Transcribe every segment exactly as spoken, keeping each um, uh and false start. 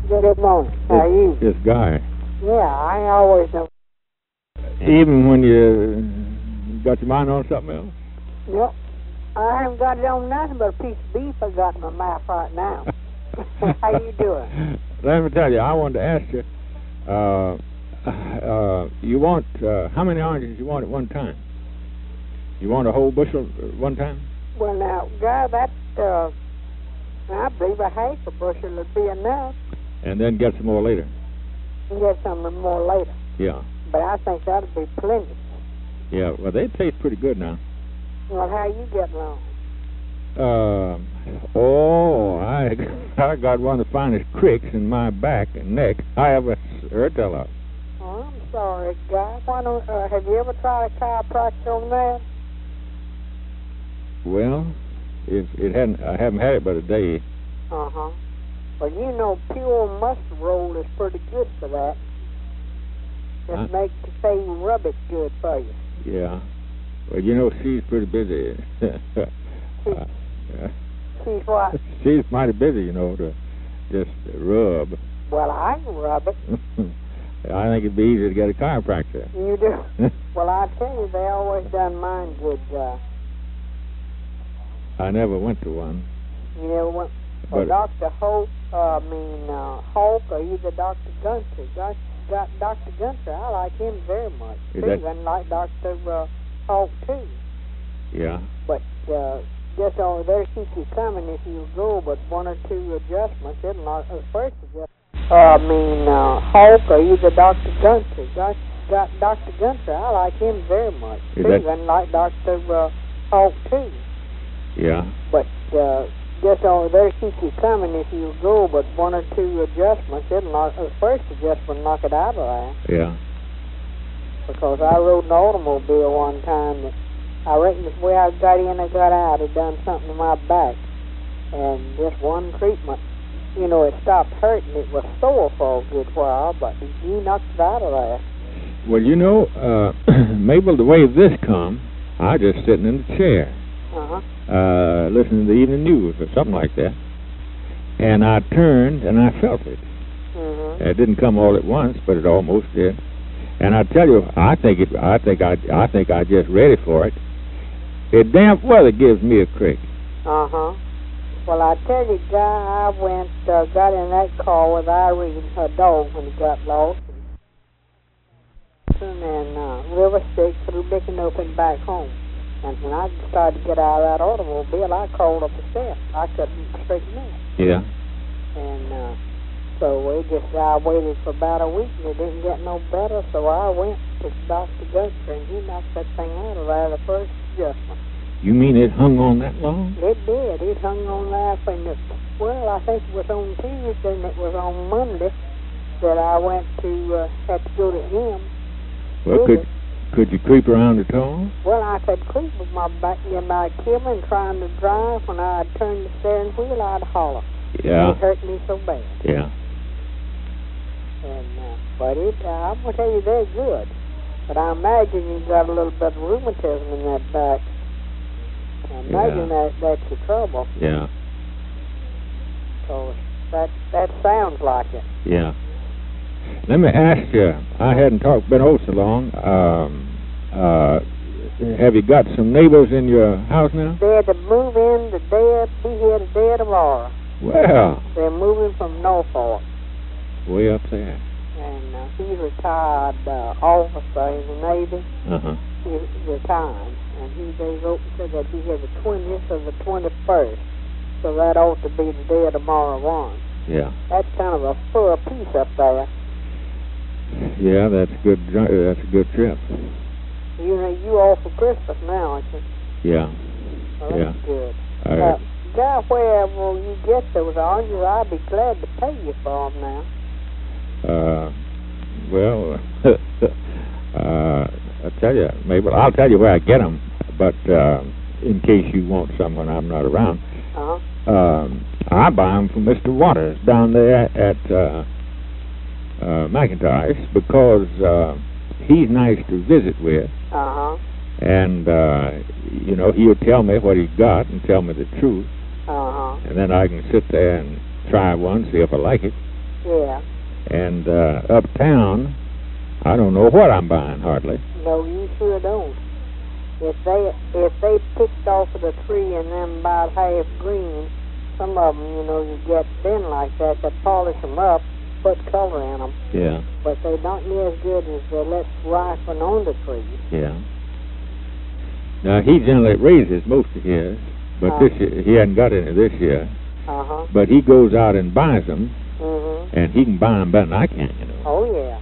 Good morning. How are you? This guy. Yeah, I always know. Even when you got your mind on something else? Yep. I haven't got it on nothing but a piece of beef I got in my mouth right now. How you doing? Let me tell you, I wanted to ask you, uh, uh, you want, uh, how many oranges you want at one time? You want a whole bushel at one time? Well, now, guy, that, uh, I believe a half a bushel would be enough. And then get some more later? And get some more later. Yeah. But I think that would be plenty. Yeah, well, they taste pretty good now. Well, how you getting along? Uh, oh, I I got one of the finest cricks in my back and neck I ever heard tell of. Oh, I'm sorry, guy. Why don't, uh, have you ever tried a chiropractor on that? Well, if it hadn't, I haven't had it but a day. Uh-huh. Well, you know, pure mustard roll is pretty good for that. Just make the same rub it good for you. Yeah. Well, you know, she's pretty busy. She's, uh, she's what? She's mighty busy, you know, to just rub. Well, I can rub it. I think it'd be easier to get a chiropractor. You do? Well, I tell you, they always done mine good. Uh, I never went to one. You never went? Well, Doctor Hope, uh, I mean, uh, Hulk, or either Doctor Gunter. Got, got Doctor Gunter. I like him very much. Is too, that... and like Doctor Uh, Hulk, too. Yeah. But uh, just over there keep you coming if you go, but one or two adjustments. It'll not, uh, first adjustment. Uh, I mean, uh, Hulk, or either Doctor Gunter. Got, got Doctor Gunter. I like him very much. Is too, that... and like Doctor Uh, Hulk, too. Yeah. But uh, just over there keep you coming if you go, but one or two adjustments, it'll knock, the first adjustment knock it out of there. Yeah. Because I rode an automobile one time that I reckon the way I got in and got out, it done something to my back. And just one treatment, you know, it stopped hurting. It was sore for a good while, but he knocked it out of there. Well, you know, uh, Mabel, the way this come, I just sitting in the chair. Uh-huh. Uh, listening to the evening news or something like that, and I turned and I felt it. Mm-hmm. It didn't come all at once, but it almost did. And I tell you, I think it. I think I. I think I just ready for it. It damp weather gives me a crick. Uh huh. Well, I tell you, guy, I went uh, got in that car with Irene, her dog, when he got lost, and uh, River Stick through Mickinook back home. And when I started to get out of that automobile, I crawled up the steps. I couldn't straighten out. Yeah. And uh, so we just, I waited for about a week, and it didn't get no better, so I went to Doctor Gunter, and he knocked that thing out of there the first adjustment. You mean it hung on that long? It did. It hung on there for, the, well, I think it was on Tuesday, and it was on Monday that I went to, uh, had to go to him. Well, could... Could you creep around at all? Well, I could creep with my back in my cabin trying to drive. When I'd turn the steering wheel, I'd holler. Yeah. It hurt me so bad. Yeah. And uh, but it, uh, I'm gonna tell you, they're good. But I imagine you've got a little bit of rheumatism in that back. I imagine yeah. that that's your trouble. Yeah. So that that sounds like it. Yeah. Let me ask you, I hadn't talked, been over so long, um, uh, have you got some neighbors in your house now? They're to move in today, be here today or tomorrow. Well. They're moving from Norfolk. Way up there. And uh, he's retired uh, officer in the Navy. Uh-huh. He's retired. And he, they wrote and said that he had the twentieth or the twenty-first. So that ought to be the day or tomorrow one. Yeah. That's kind of a full piece up there. Yeah, that's good. That's a good trip. You know, you all for Christmas now, aren't you? Yeah. Well, that's yeah. good. All uh, right. Guy, wherever you get those oranges, I'd be glad to pay you for them now. Uh, well, uh, I tell you, Mabel, I'll tell you where I get them, but uh, in case you want some when I'm not around, uh-huh. um, I buy them from Mister Waters down there at. Uh, Uh, McIntyre's because uh, he's nice to visit with. Uh-huh. And, uh, you know, he'll tell me what he's got and tell me the truth. Uh-huh. And then I can sit there and try one, see if I like it. Yeah. And uh, uptown, I don't know what I'm buying hardly. No, you sure don't. If they if they picked off of the tree and then about half green, some of them, you know, you get thin like that, they polish them up, put color in them. Yeah. But they don't be as good as they let ripen on the trees. Yeah. Now, he generally raises most of his, but Uh. this year, he hadn't got any this year. Uh-huh. But he goes out and buys them, Mm-hmm. and he can buy them better than I can, you know. Oh, yeah.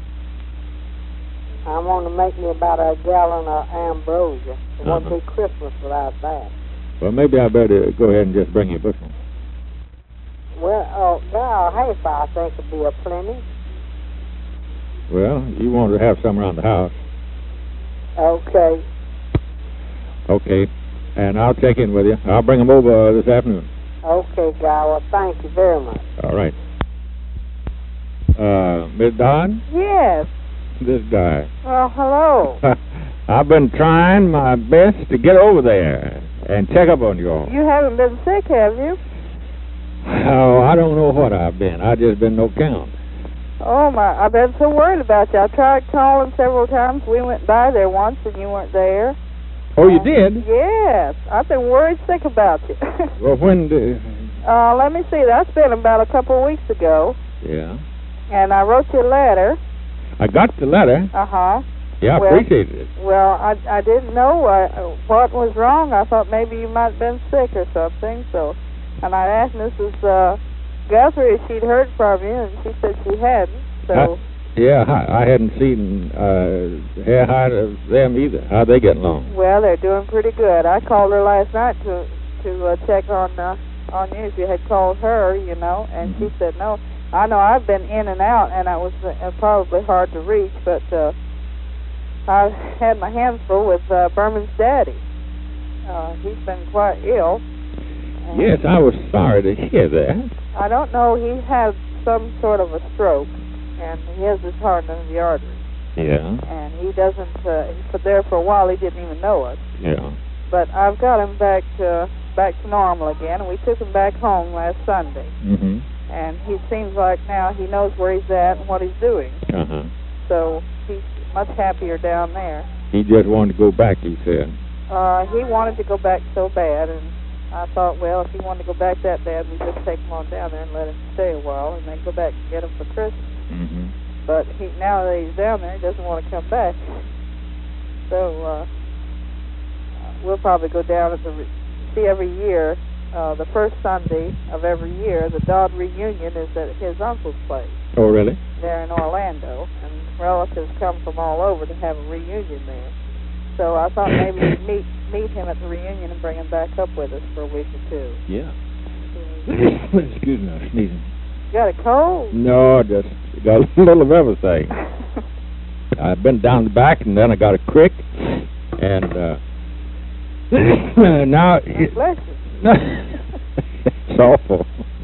I want to make me about a gallon of ambrosia. It won't Uh-huh. be Christmas without that. Well, maybe I better go ahead and just bring you a bushel. Well, oh, now, half I think would be a plenty. Well, you want to have some around the house. Okay. Okay. And I'll check in with you. I'll bring them over uh, this afternoon. Okay, Guy. Well, thank you very much. All right. Uh, Miss Dodd? Yes. This guy. Well, hello. I've been trying my best to get over there and check up on you all. You haven't been sick, have you? Oh, I don't know what I've been. I've just been no count. Oh, my. I've been so worried about you. I tried calling several times. We went by there once, and you weren't there. Oh, you Uh, did? Yes. I've been worried sick about you. Well, when did... uh, let me see. That's been about a couple of weeks ago. Yeah. And I wrote you a letter. I got the letter. Uh-huh. Yeah, I Well- appreciated it. Well, I, I didn't know uh, what was wrong. I thought maybe you might have been sick or something. So, and I asked Missus Uh, Guthrie if she'd heard from you, and she said she hadn't. So, I- Yeah, I, I hadn't seen uh, hair height of them either. How they getting along? well, they're doing pretty good. I called her last night to to uh, check on uh, on you if you had called her, you know, and Mhm. she said no. I know I've been in and out, and it was uh, probably hard to reach, but uh, I had my hands full with uh, Berman's daddy. Uh, he's been quite ill. and Yes, I was sorry to hear that. I don't know. He had some sort of a stroke, and he has his heart under the artery, Yeah, and he doesn't. Uh, he for there for a while. He didn't even know it. yeah. But I've got him back to back to normal again, and we took him back home last Sunday. Mm-hmm. And he seems like now he knows where he's at and what he's doing. Uh-huh. So he's much happier down there. He just wanted to go back, he said. Uh, he wanted to go back so bad, and I thought, well, if he wanted to go back that bad, we'd just take him on down there and let him stay a while, and then go back and get him for Christmas. Mm-hmm. But he now that he's down there, he doesn't want to come back. So uh, we'll probably go down at the re- see every year. Uh, the first Sunday of every year, the Dodd reunion is at his uncle's place Oh, really? there in Orlando, and relatives come from all over to have a reunion there. So I thought maybe we'd meet meet him at the reunion and bring him back up with us for a week or two. Yeah. You Excuse me, I'm sneezing. got a cold? No, just got a little of everything. I've been down the back, and then I got a crick, and uh, now it, Bless you. it's awful.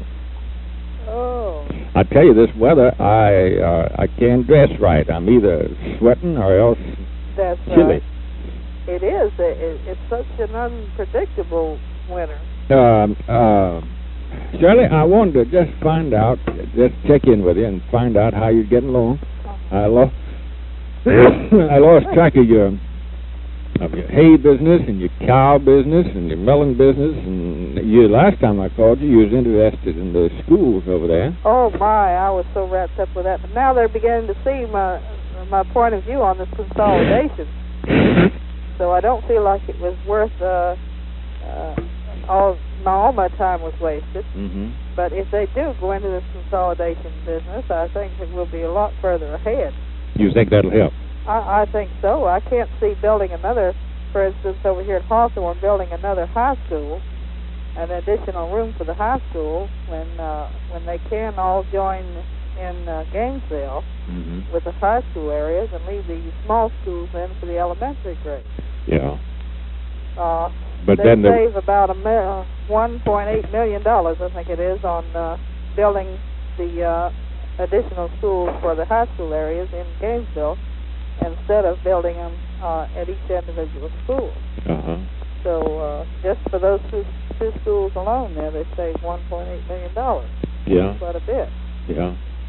Oh. I tell you, this weather, I uh, I can't dress right. I'm either sweating or else That's chilly. right. It is. It, it, it's such an unpredictable winter. Um, uh, Shirley, I wanted to just find out, just check in with you and find out how you're getting along. I lost, I lost track of your of your hay business and your cow business and your melon business. And you last time I called you, you was interested in the schools over there. Oh my! I was so wrapped up with that. But now they're beginning to see my my point of view on this consolidation. So I don't feel like it was worth uh, uh, all my all my time was wasted. Mm-hmm. But if they do go into this consolidation business, I think that we'll be a lot further ahead. You think that'll help? I, I think so. I can't see building another, for instance, over here at Hawthorne, building another high school, an additional room for the high school, when uh, when they can all join in uh, Gainesville Mm-hmm. with the high school areas and leave the small schools in for the elementary grade. Yeah. Uh, But they then the save about a mil- one point eight million dollars, I think it is, on uh, building the uh, additional schools for the high school areas in Gainesville instead of building them uh, at each individual school. uh-huh. So uh, just for those two, two schools alone there, they save one point eight million dollars. Yeah. Quite a bit. Yeah.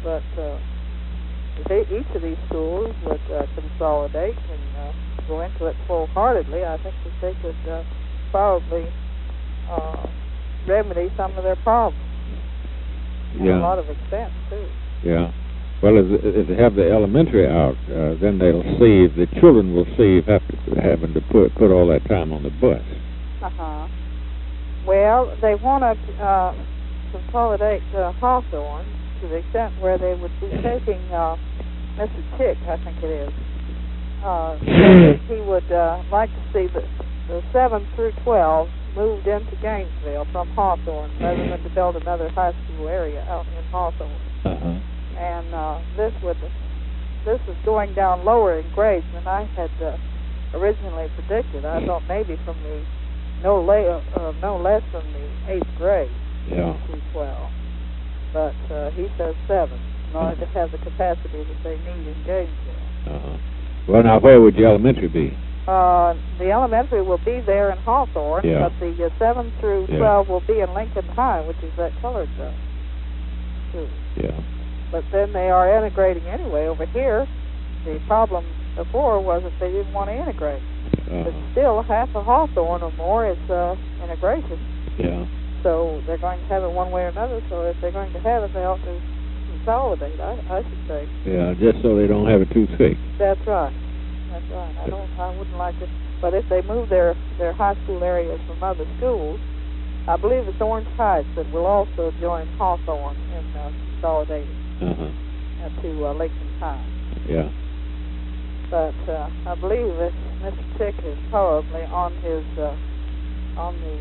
but uh, they, each of these schools would uh, consolidate and uh, go into it full-heartedly. I think that they could uh, probably uh, remedy some of their problems. And Yeah. a lot of expense, too. Yeah. Well, if, if they have the elementary out, uh, then they'll save, the children will save after having to put put all that time on the bus. Uh-huh. Well, they want to uh, consolidate uh, Hawthorne to the extent where they would be taking uh, Mister Chick, I think it is. Uh, he would uh, like to see the, the seven through twelve moved into Gainesville from Hawthorne rather than to build another high school area out in Hawthorne. Uh-huh. And uh, this would this is going down lower in grades than I had uh, originally predicted. I thought maybe from the no la- uh, no less than the eighth grade Yeah. through twelve, but uh, he says seven in order to have the capacity that they need in Gainesville. Uh-huh. Well, now, where would your elementary be? Uh, the elementary will be there in Hawthorne, Yeah. but the uh, seven through Yeah. twelve will be in Lincoln High, which is that colored uh, school. Yeah. But then they are integrating anyway over here. The problem before was that they didn't want to integrate. But Uh-huh. still, half of Hawthorne or more is uh, integration. Yeah. So they're going to have it one way or another. So if they're going to have it, they ought to consolidate, I, I should say. Yeah, just so they don't have it too thick. That's right. That's right. I don't. I wouldn't like it. But if they move their their high school areas from other schools, I believe it's Orange Heights that will also join Hawthorne in uh, consolidating Uh-huh. uh, to uh, Lincoln High. Yeah. But uh, I believe that Mister Chick is probably on his uh, on the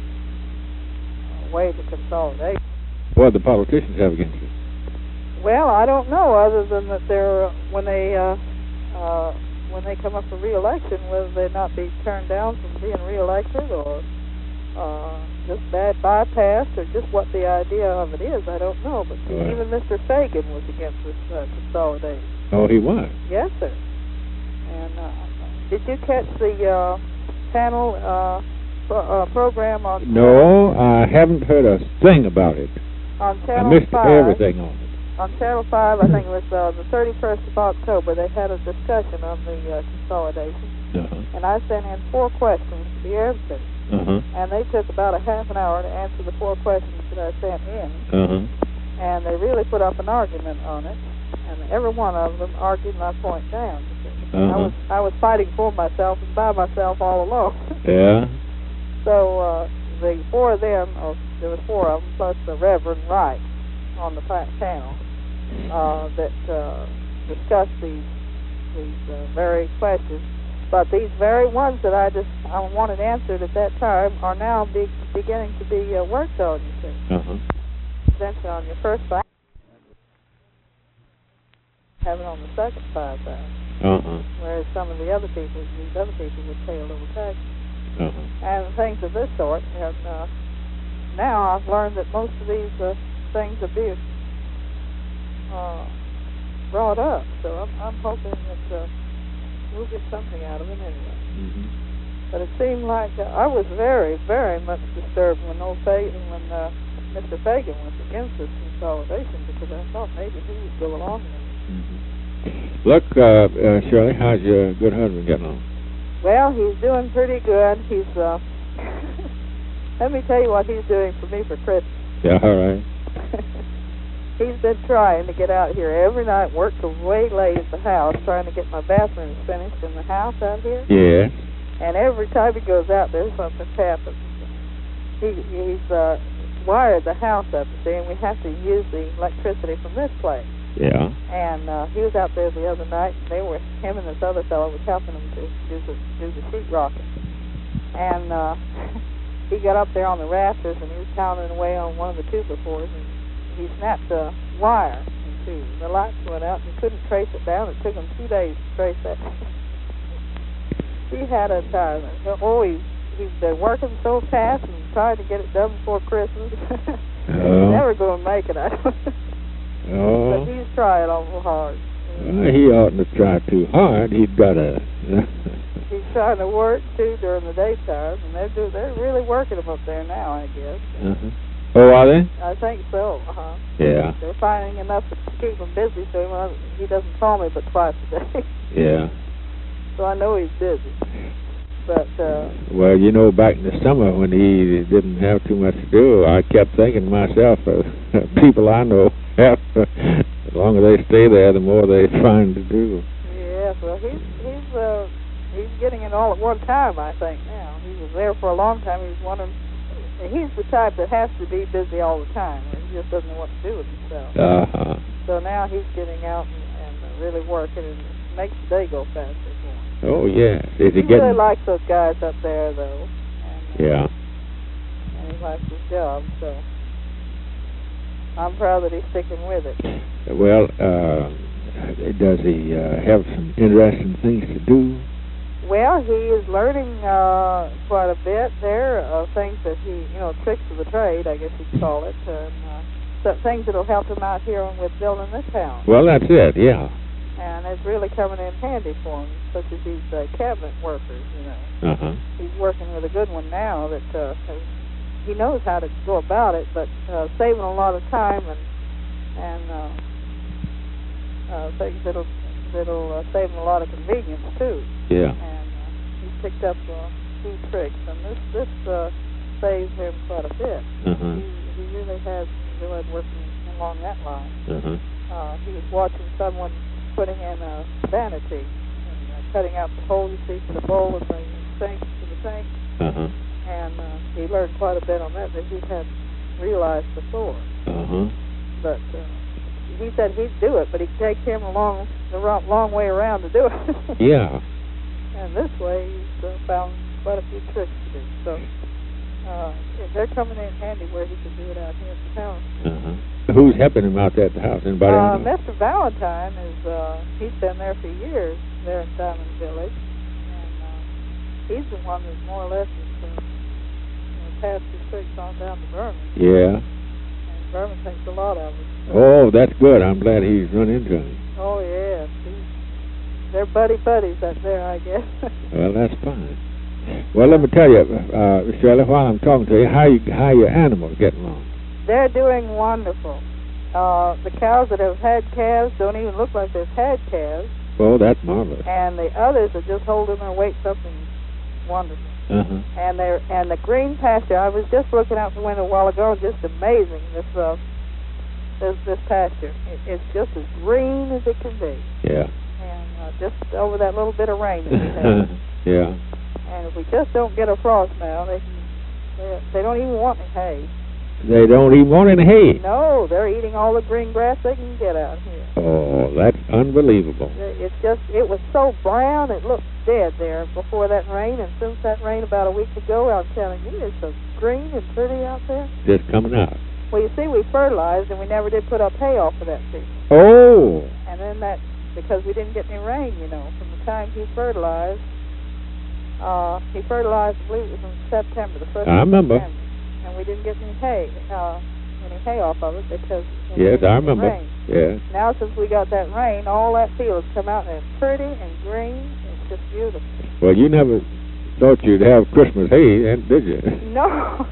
uh, way to consolidate. What do the politicians have against you? Well, I don't know, other than that they're uh, when they uh, uh, when they come up for re-election, whether they not be turned down from being re-elected or uh, just bad bypassed, or just what the idea of it is, I don't know. But Right. even Mister Fagan was against this uh, consolidation. Oh, he was. Yes, sir. And uh, did you catch the uh, panel uh, pro- uh, program on No, I haven't heard a thing about it. on I Channel missed Five? everything on it. On Channel Five, I think it was uh, the thirty-first of October. They had a discussion on the uh, consolidation, Uh-huh. and I sent in four questions to be answered, Uh-huh. and they took about a half an hour to answer the four questions that I sent in, Uh-huh. and they really put up an argument on it, and every one of them argued my point down. I Uh-huh. was I was fighting for myself and by myself all along. Yeah. So uh, the four of them, or there were four of them, plus the Reverend Wright on the pa- panel uh, that uh, discussed these these uh, very questions. But these very ones that I just I wanted answered at that time are now be, beginning to be uh, worked on. You see, Uh-huh. essentially on your first five, have it on the second five thousand. Uh-huh. Whereas some of the other people, these other people, would pay a little tax. Uh-huh. And things of this sort. And uh, now I've learned that most of these uh, things are being uh, brought up. So I'm, I'm hoping that uh, we'll get something out of it anyway. Mm-hmm. But it seemed like uh, I was very, very much disturbed when old Fagan, when uh, Mister Fagan was against this consolidation, because I thought maybe he would go along with it. Mm-hmm. Look, uh, uh, Shirley, how's your good husband getting on? Well, he's doing pretty good. He's, uh, let me tell you what he's doing for me for Christmas. Yeah, all right. He's been trying to get out here every night, work till way late at the house, trying to get my bathrooms finished in the house out here. Yes. And every time he goes out there, something happens. He, he's uh, wired the house up, you see, and we have to use the electricity from this place. Yeah. And uh, he was out there the other night, and they were him and this other fellow was helping him to do the do the sheetrocking. And uh, he got up there on the rafters, and he was pounding away on one of the two befores, and he snapped the wire in two. The lights went out, and he couldn't trace it down. It took him two days to trace that. He had a time. Oh, he's he's been working so fast and trying to get it done before Christmas. He's never going to make it. I don't. Oh. But he's trying awful hard. Well, he oughtn't to try too hard. He's got a... He's trying to work, too, during the daytime, and they're, do, they're really working him up there now, I guess. Uh-huh. Oh, are they? I think so. Uh huh. Yeah. They're finding enough to keep him busy, so he, won't- he doesn't call me but twice a day. Yeah. So I know he's busy. But uh, Well, you know, back in the summer when he didn't have too much to do, I kept thinking to myself, uh, people I know have, the longer they stay there, the more they find to do. yeah, well, he's he's uh, he's getting it all at one time. I think now he was there for a long time. He was wondering. He's the type that has to be busy all the time. He just doesn't know what to do with himself. Uh-huh. So now he's getting out and, and uh, really working, and it makes the day go faster for him. Oh, yes. Is He he getting... really likes those guys up there, though. And, uh, Yeah. And he likes his job, so I'm proud that he's sticking with it. Well, uh, does he uh, have some interesting things to do? Well, he is learning uh, quite a bit. There are things that he, you know, tricks of the trade, I guess you'd call it, and uh, so things that will help him out here with building this house. Well, that's it, yeah. And it's really coming in handy for him, such as these uh, cabinet workers, you know. Uh-huh. He's working with a good one now that uh, has, he knows how to go about it, but uh, saving a lot of time and and uh, uh, things that'll that'll uh, save him a lot of convenience too. Yeah. And uh, he's picked up a few tricks, and this this uh, saves him quite a bit. Uh-huh. He, he really has enjoyed working along that line. Uh-huh. Uh, he was watching someone putting in a vanity and uh, cutting out the hole, you see, for the bowl and the sink to the sink. Uh-huh. And uh, he learned quite a bit on that that he hadn't realized before. Uh-huh. But uh, he said he'd do it, but it'd take him a long, the long, long way around to do it. Yeah. And this way, he's uh, found quite a few tricks to do. So uh, they're coming in handy where he can do it out here at the house. Uh-huh. Who's helping him out there at the house? Anybody? Uh, I know? Mister Valentine is, uh, he's been there for years, there in Diamond Village. And uh, he's the one that more or less has uh, you know, passed his tricks on down to Berman. Yeah. And Berman thinks a lot of it. So. Oh, that's good. I'm glad he's run into him. Oh, yes. He's, they're buddy-buddies up there, I guess. Well, that's fine. Well, let me tell you, uh, Shirley, while I'm talking to you, how you how your animals getting along? They're doing wonderful. Uh, the cows that have had calves don't even look like they've had calves. Oh, that's marvelous. And the others are just holding their weight something wonderful. Uh-huh. And they're and the green pasture. I was just looking out the window a while ago, just amazing. This uh, this this pasture. It, it's just as green as it can be. Yeah. And uh, just over that little bit of rain that we had. Yeah. And if we just don't get a frost now, they can, they they don't even want any hay. They don't even want any hay. No, they're eating all the green grass they can get out here. Oh, that's unbelievable. It's just, it was so brown, it looked dead there before that rain, and since that rain about a week ago, I'm telling you, it's so green and pretty out there. Just coming out. Well, you see, we fertilized, and we never did put up hay off of that season. Oh. And then that, because we didn't get any rain, you know, from the time he fertilized, uh, he fertilized, I believe it was in September, the first I remember. September. And we didn't get any hay, uh, any hay off of it because Yes, I remember. Rain. Yeah. Now since we got that rain, all that field's come out and it's pretty and green. It's just beautiful. Well, you never thought you'd have Christmas hay, then, did you? No,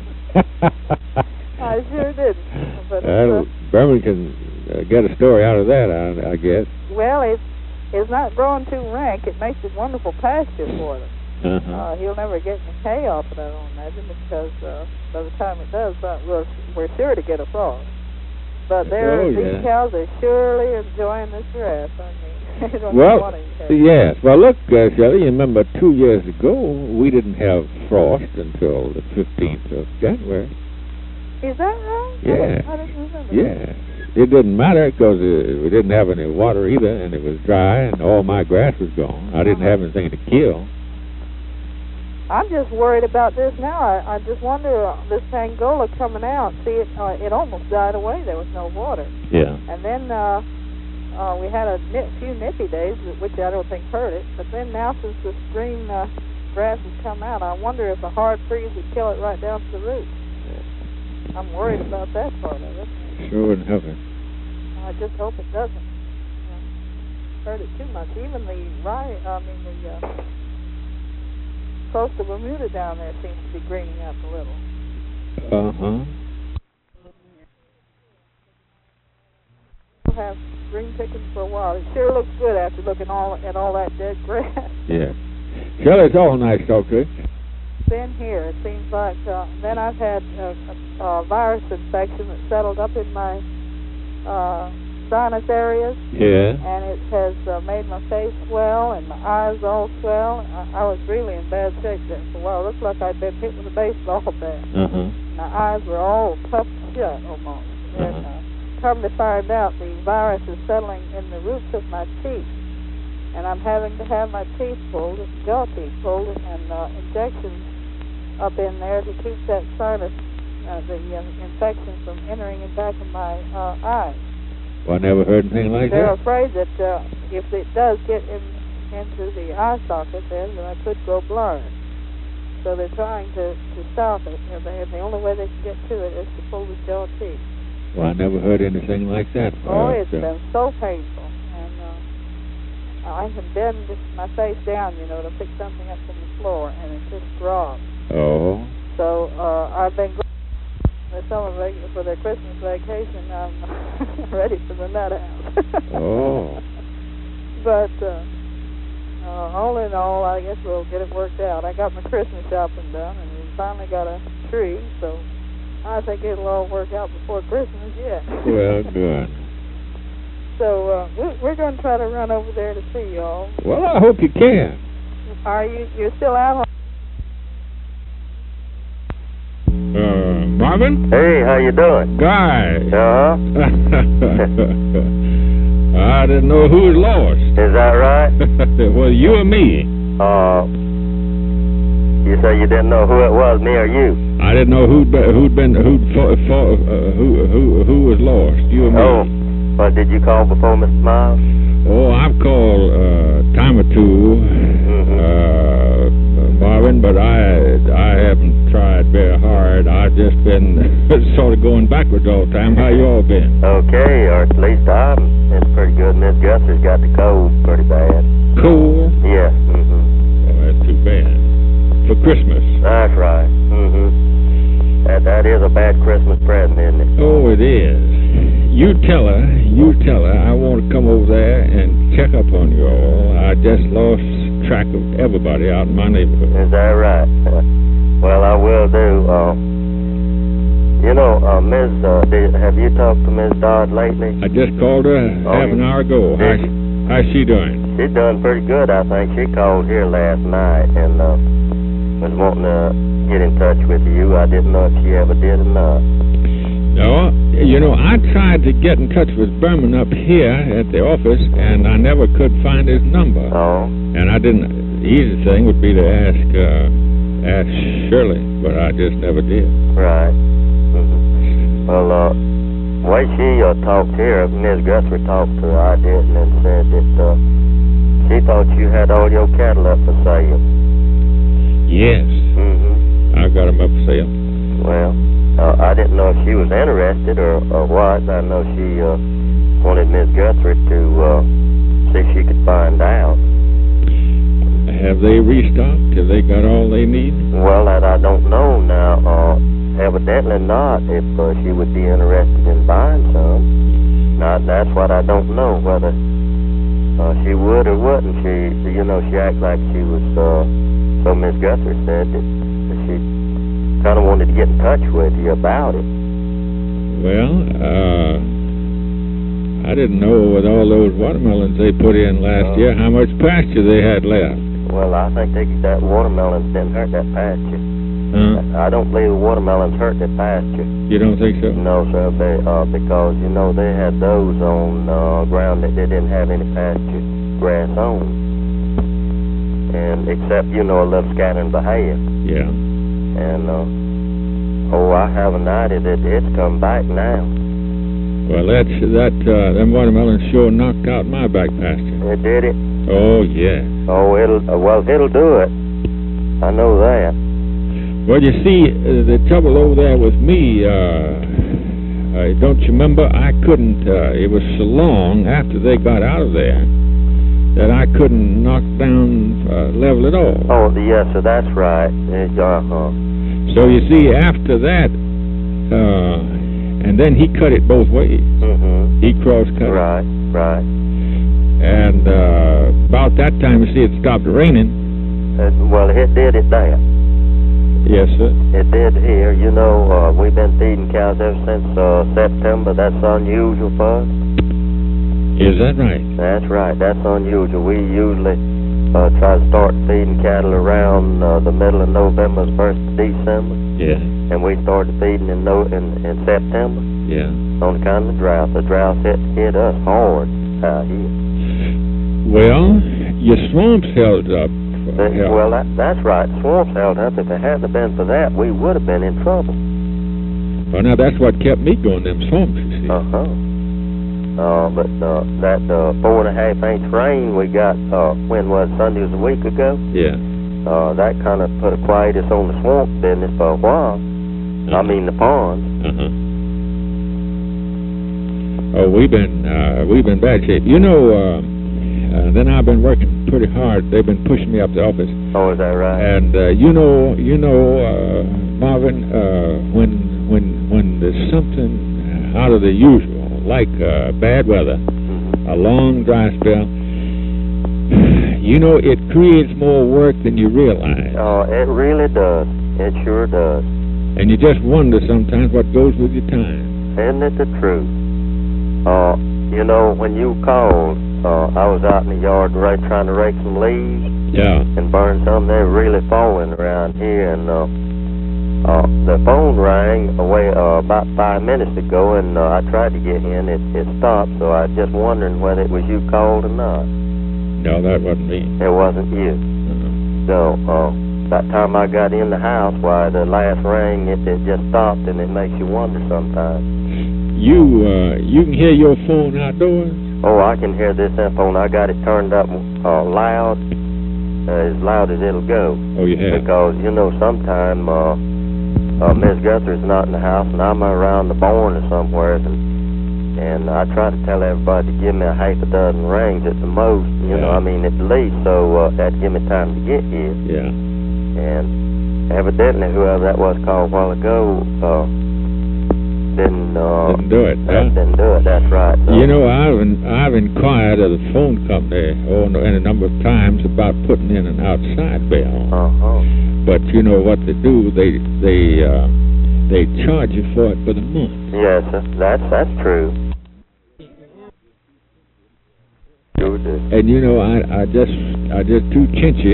I sure didn't. But Well, uh, Berman can uh, get a story out of that, I, I guess. well, it's it's not growing too rank. It makes it wonderful pasture for them. Uh-huh. Uh, he'll never get any hay off of that, I don't imagine, because uh, by the time it does, uh, we're, we're sure to get a frost. But there, Oh, these yeah. cows are surely enjoying this grass. I mean, they don't Well, want any hay. yes. Well, look, uh, Shelley, you remember two years ago, we didn't have frost until the fifteenth of January. Is that right? Yeah. I didn't remember. Yeah. It didn't matter because uh, we didn't have any water either, and it was dry, and all my grass was gone. I didn't Uh-huh. have anything to kill. I'm just worried about this now. I, I just wonder, uh, this Pangola coming out, see, it uh, it almost died away. There was no water. Yeah. And then uh, uh, we had a nip, few nippy days, which I don't think hurt it. But then now since this green uh, grass has come out, I wonder if a hard freeze would kill it right down to the roots. I'm worried about that part of it. Sure wouldn't help it. I just hope it doesn't uh, hurt it too much. Even the rye, I mean the uh, coast of Bermuda down there seems to be greening up a little. Uh-huh. have green pickings for a while. It sure looks good after looking all at all that dead grass. Yeah. Shirley, it's all nice talk to you. Been here. It seems like uh, then I've had a, a, a virus infection that settled up in my uh, sinus areas. Yeah. And it has uh, made my face swell and my eyes all swell. I, I was really in bad shape there for a while. It looked like I'd been hit with a baseball bat. Uh-huh. My eyes were all puffed shut almost. Uh-huh. And uh, come to find out, the virus is settling in the roots of my teeth. And I'm having to have my teeth pulled, jaw teeth pulled, and uh, injections up in there to keep that sinus, uh, the uh, infection from entering in back of my uh, eyes. Well, I never heard anything like They're that. afraid that uh, if it does get in, into the eye socket, then I could go blind. So they're trying to, to stop it, and, they, and the only way they can get to it is to pull the jaw teeth. Well, I never heard anything like that. Oh, uh, it's been so painful. And uh, I can bend just my face down, you know, to pick something up from the floor, and it just drops. Oh. So uh, I've been going for summer vac- for their Christmas vacation. I'm ready for the nut house. Oh. But uh, uh, all in all, I guess we'll get it worked out. I got my Christmas shopping done, and we finally got a tree, so I think it'll all work out before Christmas yet. Well, good. So uh, we, we're going to try to run over there to see y'all. Well, I hope you can. Are you? You're still out? Uh, Marvin? Hey, how you doing? Guy. Uh-huh. I didn't know who was lost. Is that right? Well, you or me. Uh, you say you didn't know who it was, me or you? I didn't know who'd been, who'd been who'd for, for, uh, who who who was lost. You or me? Oh, but did you call before, Mister Miles? Oh, I've called a uh, time or two, Mm-hmm. uh, Marvin, but I I haven't tried very hard. I've just been sort of going backwards all the time. How you all been? Okay, or at least I'm. It's pretty good. Miss Gusser's got the cold pretty bad. Cool? Yeah. Mm-hmm. Oh, that's too bad. For Christmas. That's right. Mm-hmm. That that is a bad Christmas present, isn't it? Oh, it is. You tell her, you tell her I want to come over there and check up on you all. I just lost track of everybody out in my neighborhood. Is that right? Well, I will do. Uh, you know, uh, Miz, uh, did, have you talked to Miz Dodd lately? I just called her Oh, half an hour ago. How, did you? how's she doing? She's done pretty good, I think. She called here last night and uh, was wanting to get in touch with you. I didn't know if she ever did or not. No, you know, I tried to get in touch with Berman up here at the office, and I never could find his number. Oh, And I didn't. The easy thing would be to ask uh, ask Shirley, but I just never did. right. Mm-hmm. Well, uh, the way she uh, talked here, Miz Guthrie talked to her, I didn't, and said that uh, she thought you had all your cattle up for sale. Yes, Mm-hmm. I got him up for sale. Well, uh, I didn't know if she was interested or, or what. I know she uh, wanted Miz Guthrie to uh, see if she could find out. Have they restocked? Have they got all they need? Well, that I don't know now. Uh, evidently not, if uh, she would be interested in buying some. Now, that's what I don't know, whether uh, she would or wouldn't. She, you know, she acted like she was, uh, so Miz Guthrie said that, that she kind of wanted to get in touch with you about it. Well, uh, I didn't know with all those watermelons they put in last Uh. year how much pasture they had left. Well, I think they, that watermelons didn't hurt that pasture. Huh? I don't believe the watermelons hurt that pasture. You don't think so? No, sir, they, uh, because, you know, they had those on uh, ground that they didn't have any pasture grass on. And except, you know, a little scattering of hay. Yeah. And, uh, oh, I have an idea that it's come back now. Well, that's that. Uh, them watermelons sure knocked out my back pasture. It did it? Oh yeah. Oh, it'll, uh, well, it'll do it. I know that. Well, you see, uh, the trouble over there with me, uh, uh, don't you remember? I couldn't. Uh, it was so long after they got out of there that I couldn't knock down uh, level at all. Oh, yes, sir, that's right. It, uh-huh. So you see, after that, uh, and then he cut it both ways. Mm-hmm. He cross-cut. Right, right. And uh, about that time, you see, it stopped raining. Uh, well, it did it there. Yes, sir. It did here. You know, uh, we've been feeding cows ever since uh, September. That's unusual for us. Is that right? That's right. That's unusual. We usually uh, try to start feeding cattle around uh, the middle of November, first of December. Yeah. And we started feeding in, no, in, in September. Yeah. On account of the drought. The drought hit, hit us hard out here. Well, your swamps held up. The, held. well, that, that's right. Swamps held up. If it hadn't been for that, we would have been in trouble. Well, now, that's what kept me going, them swamps, you see. Uh-huh. Uh, but uh, that uh, four and a half inch rain we got, uh, when was it, Sunday was a week ago? Yeah. Uh, that kind of put a quietus on the swamp business for a while. Uh-huh. I mean the ponds. Uh-huh. Oh, we've been, uh, we've been bad shape. You know, uh, uh, then I've been working pretty hard. They've been pushing me up the office. Oh, is that right? And, uh, you know, you know, uh, Marvin, uh, when, when, when there's something out of the usual, like uh, bad weather, mm-hmm. a long dry spell, you know, it creates more work than you realize. Oh, it really does. It sure does. And you just wonder sometimes what goes with your time. Isn't it the truth? Uh, you know, when you called, uh, I was out in the yard right, trying to rake some leaves. Yeah. And burn some. They're really falling around here, and uh, Uh, the phone rang away uh, about five minutes ago, and uh, I tried to get in. It, it stopped, so I was just wondering whether it was you called or not. No, that wasn't me. It wasn't you. Uh-uh. So, uh, by the time I got in the house, why, the last ring, it, it just stopped, and it makes you wonder sometimes. You, uh, you can hear your phone outdoors? Oh, I can hear this phone. I got it turned up uh, loud, uh, as loud as it'll go. Oh, you have? Because, you know, sometime... Uh, Uh, Miss Guthrie's not in the house, and I'm around the barn or somewhere, and and I try to tell everybody to give me a half a dozen rings at the most, you yeah. know, I mean at the least, so uh, that'd give me time to get here. Yeah. And evidently, whoever that was called a while ago, uh, didn't, uh, didn't do it. That Huh? didn't do it. That's right. So. You know, I've in, I've inquired of the phone company oh, no, a number of times about putting in an outside bell. Uh huh. But you know what they do? They they uh, they charge you for it for the month. Yes, sir. That's that's true. Sure do. And you know, I I just I just too chinchy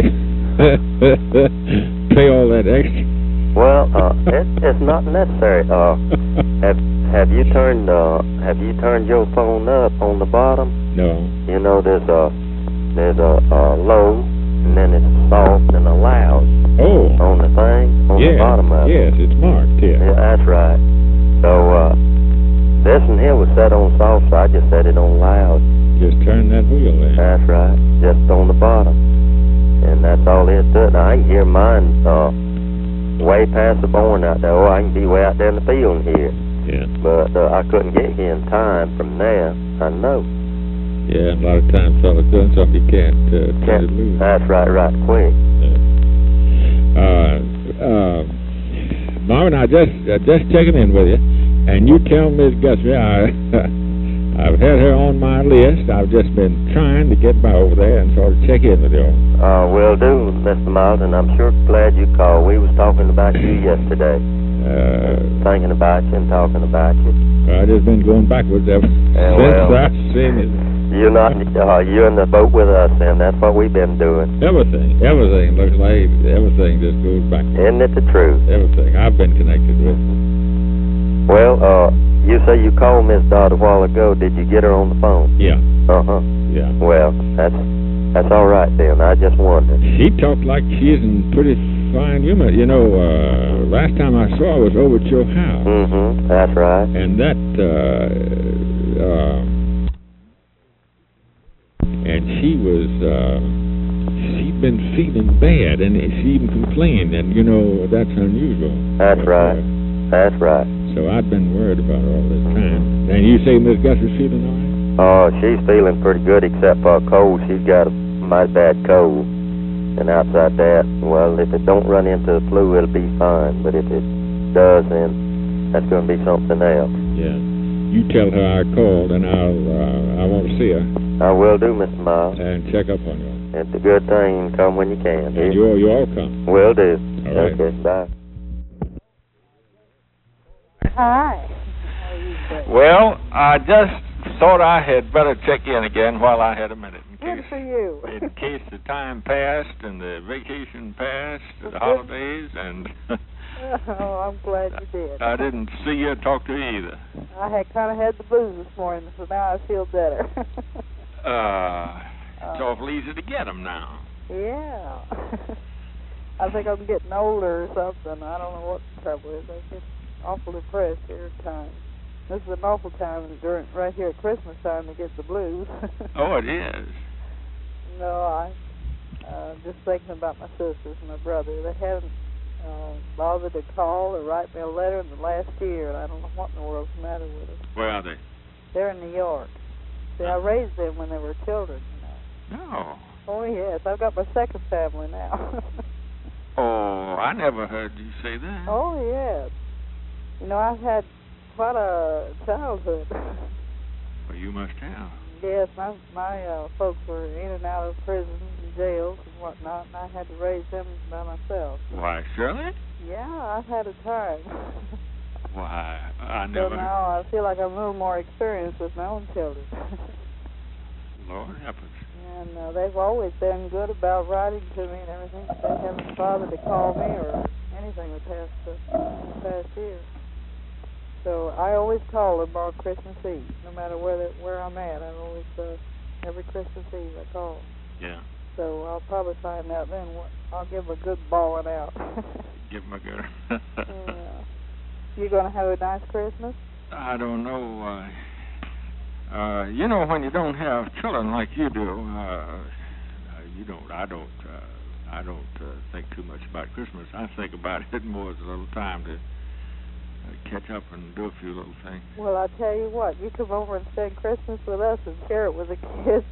pay all that extra. Well, uh, it, it's not necessary. Uh, have have you turned uh have you turned your phone up on the bottom? No. You know, there's a there's a, a low, and then it's soft and a loud. Oh. On the thing, on yeah. the bottom of it. Yes, it's marked here. Yeah, that's right. So uh, this one here was set on soft, so I just set it on loud. Just turn that wheel there. That's right. Just on the bottom, and that's all there is to it. Now I can hear mine. Uh, way past the barn out there. Oh, I can be way out there in the field here. Yeah. But uh, I couldn't get here in time from there. I know. Yeah, and a lot of times fellas doing something you can't uh, Can't, to lose. that's right, right quick. Yeah. Uh, uh, Marvin, I just uh, just checking in with you, and you tell Miss Guthrie I I've had her on my list. I've just been trying to get by over there and sort of check in with you. Uh, will do, Mister Miles, and I'm sure glad you called. We was talking about you yesterday. Uh, Thinking about you and talking about you. I've just been going backwards ever Yeah, since well, I've seen it. You're not, uh, you're in the boat with us, and that's what we've been doing. Everything, everything looks like everything just goes backwards. Isn't it the truth? Everything I've been connected with. Well, uh, you say you called Miss Dodd a while ago. Did you get her on the phone? Yeah. Uh-huh. Yeah. Well, that's that's all right then. I just wondered. She talked like she's in pretty fine humor. You know, uh, last time I saw her was over at your house. Mm-hmm. That's right. And that, uh, uh, and she was, uh, she'd been feeling bad, and she even complained, and you know, that's unusual. That's But, right. uh, That's right. So I'd been worried about her all this time. And you say Miss Guthrie's feeling all right? Oh, she's feeling pretty good except for a cold. She's got a mighty bad cold. And outside that, well, if it don't run into the flu, it'll be fine. But if it does, then that's going to be something else. Yeah. you tell her I called, and I'll uh, I want to see her. I will do, Mister Miles. And check up on you. It's a good thing. You can come when you can. And you all, you all come. Will do. All right. Okay, bye. Hi. Well, I just thought I had better check in again while I had a minute. In Good case, for you. in case the time passed and the vacation passed, the holidays, and Oh, I'm glad you did. I didn't see you or talk to you either. I had kind of had the blues this morning, so now I feel better. Uh, it's Uh, awful easy to get them now. Yeah. I think I'm getting older or something. I don't know what the trouble is. I get awful depressed every time. This is an awful time during right here at Christmas time to get the blues. Oh, it is. No, I uh, just thinking about my sisters and my brother. They haven't uh, bothered to call or write me a letter in the last year, and I don't know what in the world's the matter with them. Where are they? They're in New York. See, I raised them when they were children, you know. No. Oh, yes. I've got my second family now. Oh, I never heard you say that. Oh, yes. You know, I've had quite a childhood. Well, you must have. Yes, my my uh, folks were in and out of prisons and jails and whatnot, and I had to raise them by myself. Why, Shirley? Yeah, I've had a time. Why, I So never... now I feel like I'm a little more experienced with my own children. Lord help us. And uh, they've always been good about writing to me and everything. They haven't bothered to call me or anything the past, uh, past year. So I always call them on Christmas Eve, no matter where they, where I'm at. I always, uh, every Christmas Eve I call. Yeah. So I'll probably find out then. What, I'll give them a good bawling out. Give them a good... Yeah. You going to have a nice Christmas? I don't know. Uh, uh, you know, when you don't have children like you do, uh, you don't. I don't. Uh, I don't uh, think too much about Christmas. I think about it more as a little time to uh, catch up and do a few little things. Well, I tell you what, you come over and spend Christmas with us and share it with the kids.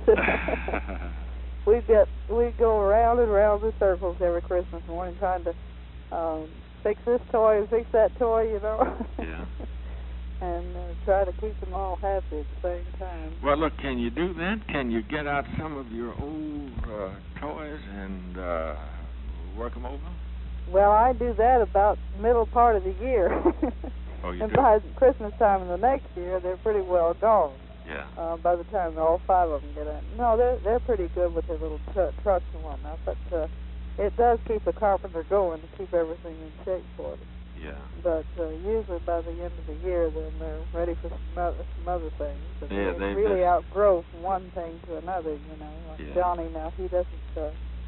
we get we go around and around in circles every Christmas morning trying to um, fix this toy and fix that toy, you know. Yeah. And uh, try to keep them all happy at the same time. Well, look, can you do that? Can you get out some of your old uh, toys and uh, work them over? Well, I do that about middle part of the year. Oh, you and do? by Christmas time of the next year, they're pretty well gone. Yeah. Uh, by the time all five of them get in. No, they're they're pretty good with their little tr- trucks and whatnot, but uh, it does keep a carpenter going to keep everything in shape for them. Yeah. But uh, usually by the end of the year, then they're ready for some other, some other things. And Yeah, they they really just- outgrow from one thing to another, you know. Like Yeah. Johnny now, he doesn't, uh,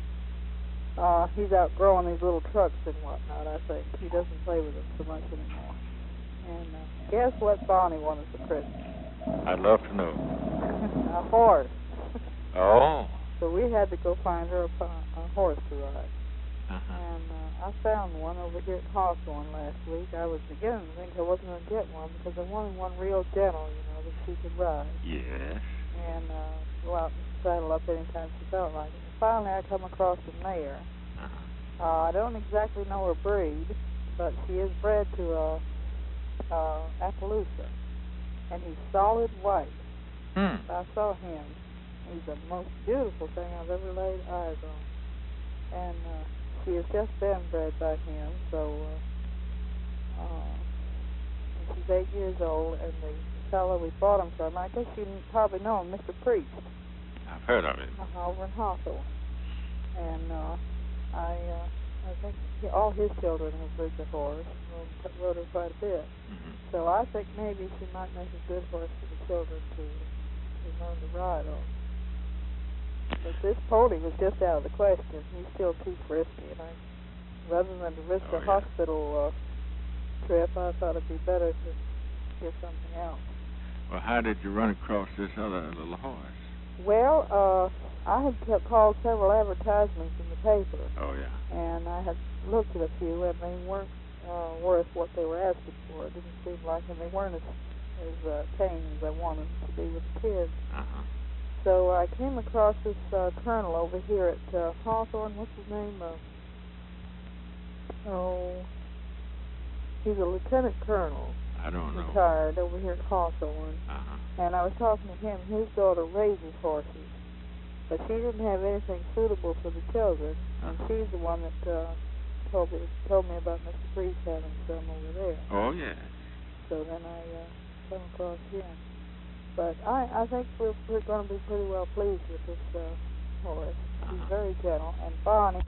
uh, he's outgrowing these little trucks and whatnot, I think. He doesn't play with them so much anymore. And uh, guess what Bonnie wanted for Christmas? I'd love to know. A horse. Oh. So we had to go find her a, po- a horse to ride. Uh-huh. And uh, I found one over here at Hawthorne last week. I was beginning to think I wasn't going to get one because I wanted one real gentle, you know, that she could ride. Yes. And uh, go out and saddle up anytime she felt like it. And finally I come across a mare. Uh-huh. Uh, I don't exactly know her breed, but she is bred to a uh, Appaloosa. And he's solid white. Hmm. I saw him. He's the most beautiful thing I've ever laid eyes on. And uh, she has just been bred by him, so uh, uh, and she's eight years old, and the fellow we bought him from, I guess you probably know him, Mister Priest, I've heard of it. uh, over in Hawthorne. And uh, I uh, I think he, all his children have ridden the horse, rode, rode her quite a bit. Mm-hmm. So I think maybe she might make a good horse for the children to, to learn to ride on. But this pony was just out of the question. He's still too frisky, and I, rather than to risk Oh, a yeah. hospital uh, trip, I thought it'd be better to get something else. Well, how did you run across this other little horse? Well, uh, I had kept called several advertisements in the paper, Oh, yeah. and I had looked at a few, and they weren't uh, worth what they were asking for. It didn't seem like, and they weren't as, as uh, tame as I wanted to be with the kids. Uh-huh. So I came across this uh, colonel over here at uh, Hawthorne. What's his name? Uh, oh, he's a lieutenant colonel. I don't know. Retired over here at Hawthorne. Uh-huh. And I was talking to him. His daughter raises horses, but she didn't have anything suitable for the children. And Uh-huh. she's the one that uh, told me told me about Mister Priest having some over there. Oh, yes. So then I uh, came across him. But I, I think we're, we're going to be pretty well pleased with this uh, horse. He's Uh-huh. very gentle. And Bonnie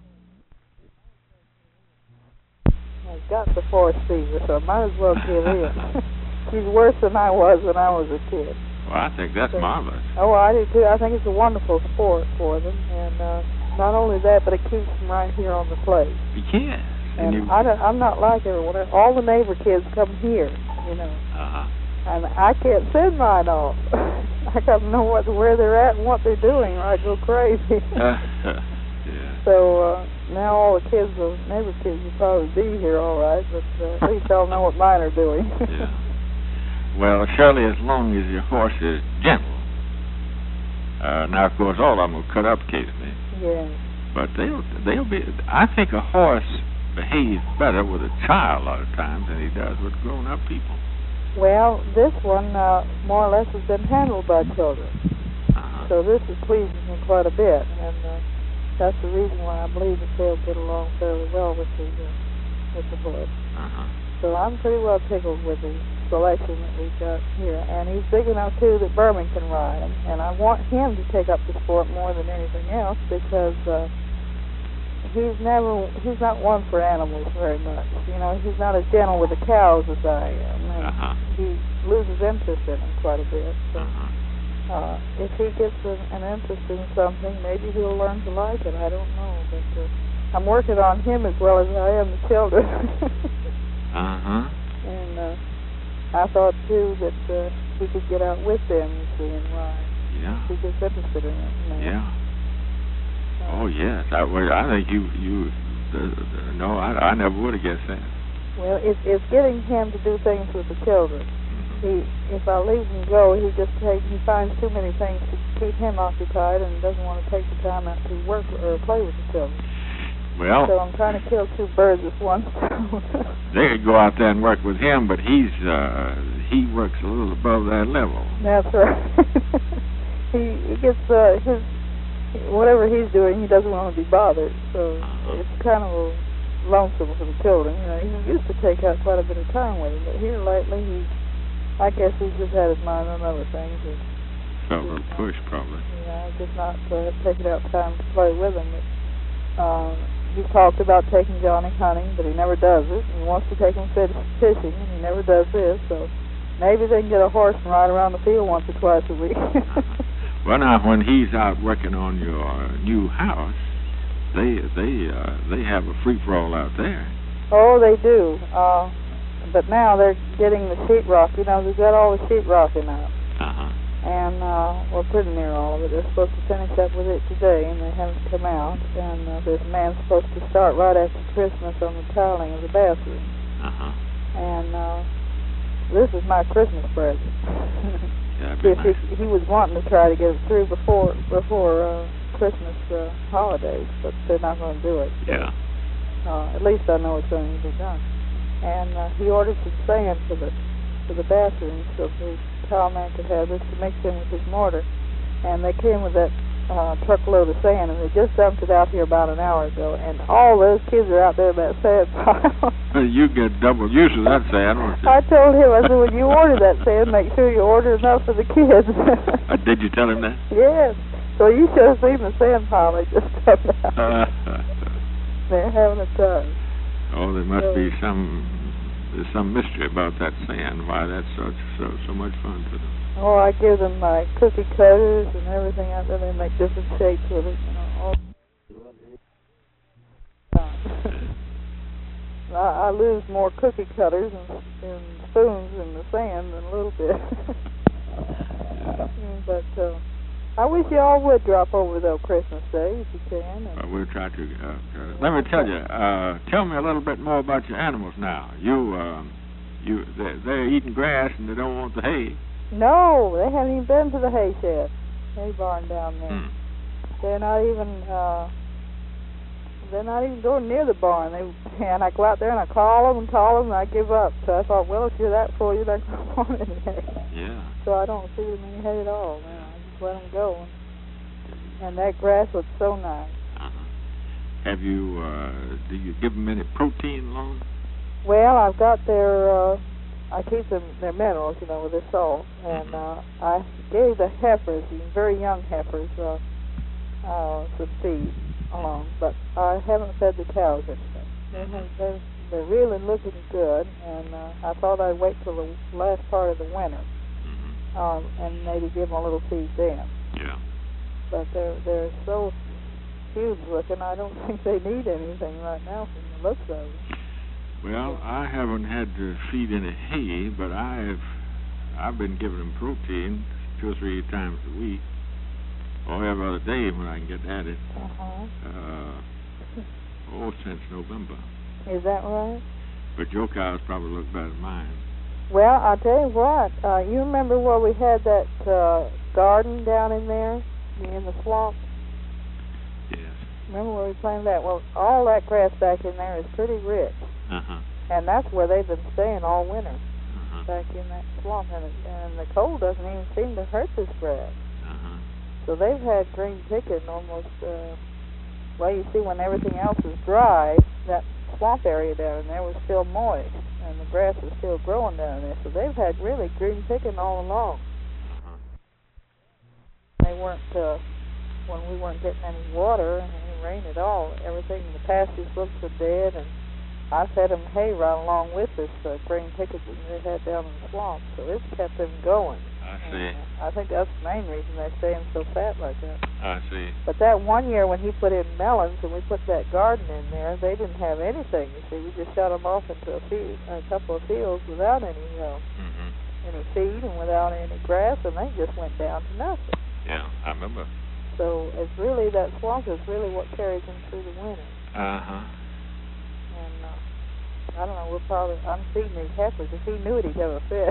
has got the forest fever, so I might as well give in. She's worse than I was when I was a kid. Well, I think that's So- marvelous. Oh, I do too. I think it's a wonderful sport for them. And uh, not only that, but it keeps them right here on the place. Yes. And you, I don't, I'm not like everyone. All the neighbor kids come here, you know. uh-huh. And I can't send mine off. I got to know what, where they're at and what they're doing, or I go crazy. Yeah. So uh, now all the kids, the neighbor kids, will probably be here all right, but uh, at least they'll know what mine are doing. Yeah. Well, Shirley, as long as your horse is gentle. Uh, now, of course, all of them will cut up occasionally. Yeah. But they'll they'll be. I think a horse behaves better with a child a lot of times than he does with grown-up people. Well, this one uh, more or less has been handled by children, Uh-huh. so this is pleasing me quite a bit, and uh, that's the reason why I believe that they'll get along fairly well with the uh, with the horse. Uh-huh. So I'm pretty well tickled with the selection that we've got here, and he's big enough too that Berman can ride him, and I want him to take up the sport more than anything else because uh, he's never he's not one for animals very much. You know, he's not as gentle with the cows as I am. And Uh-huh. he loses interest in them quite a bit. So Uh-huh. uh, if he gets a, an interest in something, maybe he'll learn to like it. I don't know, but uh, I'm working on him as well as I am the children. Uh-huh. And uh, I thought too that uh, he could get out with them, you see, and ride. Yeah. He gets interested in it. You know. Yeah. Uh, Oh, yes. I, well, I think you, you, the, the, no, I, I never would have guessed that. Well, it's, it's getting him to do things with the children. Mhm. He, if I leave him go, he just takes, he finds too many things to keep him occupied and doesn't want to take the time out to work or play with the children. Well, So I'm trying to kill two birds with one stone. they could go out there and work with him, but he's, uh, he works a little above that level. That's right. he, he gets uh, his whatever he's doing. He doesn't want to be bothered, so Uh-huh. it's kind of a lonesome for the children. You know, he used to take out quite a bit of time with him, but here lately, he, I guess he's just had his mind on other things. And, Felt a little push, probably. yeah, just not uh, taking out time to play with him. But, um, he talked about taking Johnny hunting, but he never does it. He wants to take him fish, fishing, and he never does this. So maybe they can get a horse and ride around the field once or twice a week. Well, now, when he's out working on your uh, new house, they they uh, they have a free-for-all out there. Oh, they do. Uh, but now they're getting the sheetrock. You know, they've got all the sheetrocking up. Uh-huh. And uh, we're pretty near all of it. They're supposed to finish up with it today, and they haven't come out. And uh, there's a man supposed to start right after Christmas on the tiling of the bathroom. Uh-huh. And uh, this is my Christmas present. Yeah, that'd be if he, nice. he was wanting to try to get it through before before uh, Christmas uh, holidays, but they're not going to do it. So, Yeah. Uh, at least I know it's going to be done. And uh, he ordered some sand for the for the bathroom, so the tile man could have this to mix in with his mortar. And they came with that uh, truckload of sand, and they just dumped it out here about an hour ago. And all those kids are out there in that sand pile. You get double use of that sand, won't you? I told him, I said, when you order that sand, make sure you order enough for the kids. Uh, did you tell him that? Yes. So you should have seen the sand pile they just dumped out. They're having a time. Oh, there must So- be some, there's some mystery about that sand, why that's so, so, so much fun for them. Oh, I give them my cookie cutters and everything out there. They make different shapes with it. You know, all I, I lose more cookie cutters and, and spoons in the sand than a little bit. But uh, I wish you all would drop over though Christmas Day if you can. And Well, we'll try to. Uh, uh, let me tell you. Uh, tell me a little bit more about your animals now. You, um, you, they're, they're eating grass and they don't want the hay. no, they haven't even been to the hay shed, hay barn down there. Hmm. They're not even uh, they're not even going near the barn. They and I go out there and I call them and call them and I give up. So I thought, well, if you're that full, you're not going to want any hay. Yeah. So I don't feed them any hay at all. Man. I just let them go. And, and that grass looks so nice. Uh-huh. Have you, uh, do you give them any protein, Lon? Well, I've got their, uh, I keep them, their minerals, you know, with their salt. And uh, I gave the heifers, the very young heifers, uh, uh, some feed along. But I haven't fed the cows anything. They're, they're, they're really looking good. And uh, I thought I'd wait till the last part of the winter Mm-hmm. um, and maybe give them a little feed then. Yeah. But they're, they're so huge looking, I don't think they need anything right now from the looks of them. Well, I haven't had to feed any hay, but I've I've been giving them protein two or three times a week, or every other day when I can get at it. Uh-huh. Uh, oh, since November. Is that right? But your cows probably look better than mine. Well, I'll tell you what, uh, you remember where we had that uh, garden down in there, in the swamp? Yes. Remember where we planted that? Well, all that grass back in there is pretty rich. Uh-huh. And that's where they've been staying all winter, Uh-huh. back in that swamp. And, it, and the cold doesn't even seem to hurt this grass. Uh-huh. So they've had green picking almost, uh, well, you see, when everything else was dry, that swamp area down there was still moist, and the grass was still growing down there. So they've had really green picking all along. Uh-huh. They weren't, uh, when we weren't getting any water and any rain at all, everything in the pastures looked so dead, and I fed them hay right along with this uh, green pickets that they had down in the swamp, so it's kept them going. I see. And, uh, I think that's the main reason they're staying so fat like that. I see. But that one year when he put in melons and we put that garden in there, they didn't have anything. You see, we just shot them off into a field, a couple of fields without any uh, Mm-hmm. any feed and without any grass, and they just went down to nothing. Yeah, I remember. So it's really, that swamp is really what carries them through the winter. Uh-huh. And uh, I don't know, we'll probably, I'm feeding these heifers. If he knew it, he'd have a fit.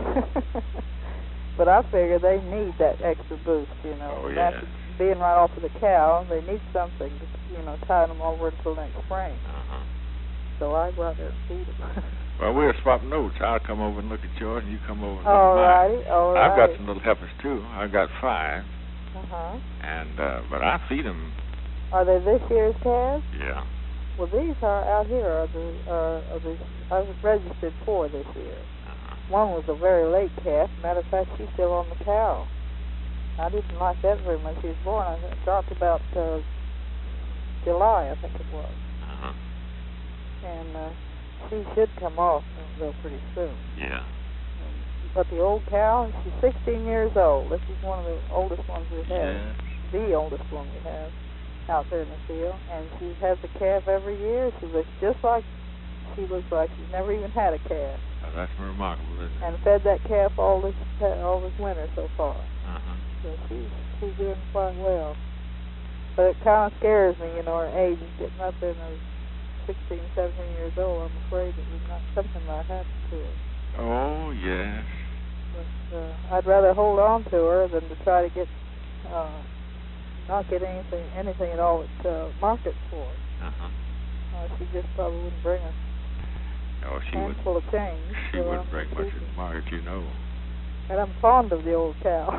But I figure they need that extra boost, you know. Oh, That's yes. being right off of the cow, they need something to, you know, tide them over until next spring. Uh-huh. So I go out there and feed them. Well, we'll swap notes. I'll come over and look at yours, and you come over and look All at mine. righty, all righty. I've got some little heifers, too. I've got five. Uh-huh. And, uh, but I feed them. Are they this year's calves? Yeah. Well, these are out here, are the, are, are the, I was registered for this year. Uh-huh. One was a very late calf. Matter of fact, she's still on the cow. I didn't like that very much. She was born, I think, dropped about uh, July, I think it was. Uh-huh. And uh, she should come off real pretty soon. Yeah. But the old cow, she's sixteen years old. This is one of the oldest ones we have. Yeah. The oldest one we have out there in the field. And she has a calf every year. She looks just like, she looks like she's never even had a calf. Oh, that's remarkable, isn't it? And fed that calf all this all this winter so far. Uh-huh. So she's she's doing quite well. But it kind of scares me, you know, her age is getting up in her sixteen, seventeen years old. I'm afraid that there's not something might happen to her. Oh, yes. But uh, I'd rather hold on to her than to try to get uh, not get anything anything at all at uh, market for her. Uh-huh. Uh, she just probably wouldn't bring a Oh, she would. handful of change. She so wouldn't I'm bring much keeping- in the market, you know. And I'm fond of the old cow.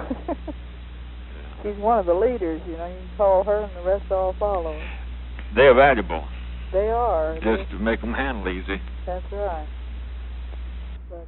Yeah. She's one of the leaders, you know. You can call her, and the rest all follow her. They're valuable, They are. just They, to make them handle easy. that's right. But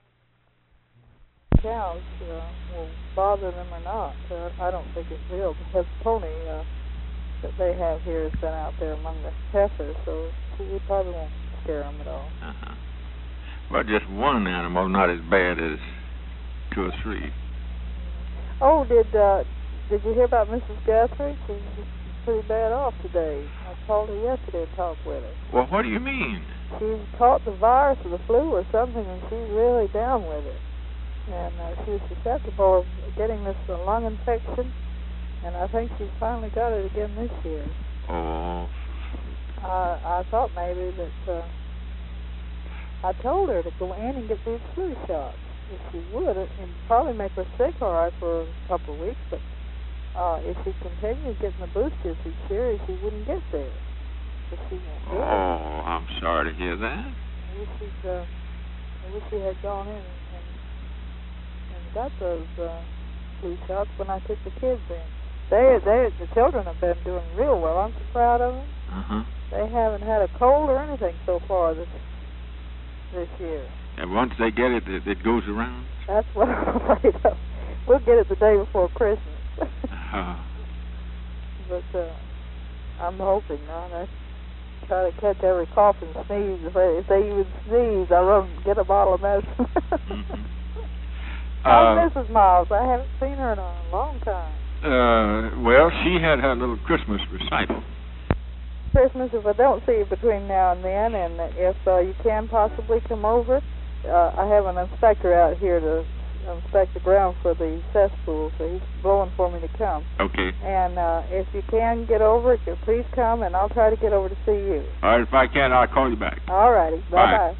cows uh, will bother them or not. Uh, I don't think it will, because the pony uh, that they have here has been out there among the heifers, so we probably won't scare them at all. Uh-huh. But just one animal, not as bad as two or three. Oh, did uh, did you hear about Missus Guthrie? She's pretty bad off today. I called her yesterday and talked with her. Well, what do you mean? She's caught the virus or the flu or something, and she's really down with it. And uh, she was susceptible of getting this uh, lung infection, and I think she's finally got it again this year. Oh. I I thought maybe that uh, I told her to go in and get these flu shots if she would, and probably make her sick all right for a couple of weeks. But uh, if she continued getting the boosters each year, she wouldn't get there. but she won't do it. Oh, I'm sorry to hear that. I wish she'd, uh, I wish she had gone in and, and, and got those uh, flu shots when I took the kids in. They, they, the children have been doing real well. I'm so proud of them. Uh-huh. They haven't had a cold or anything so far this this year. And once they get it, it, it goes around? That's what I'm afraid of. We'll get it the day before Christmas. uh-huh. But uh, I'm hoping not. I try to catch every cough and sneeze. If they, if they even sneeze, I run get a bottle of medicine. mm-hmm. How's uh, Missus Miles? I haven't seen her in a long time. Uh, well, she had her little Christmas recital. Christmas, if I don't see you between now and then, and if uh, you can possibly come over, uh, I have an inspector out here to inspect the ground for the cesspool, so he's blowing for me to come. Okay. And uh, if you can get over, if you please come, and I'll try to get over to see you. All right, if I can, I'll call you back. All righty. Bye-bye.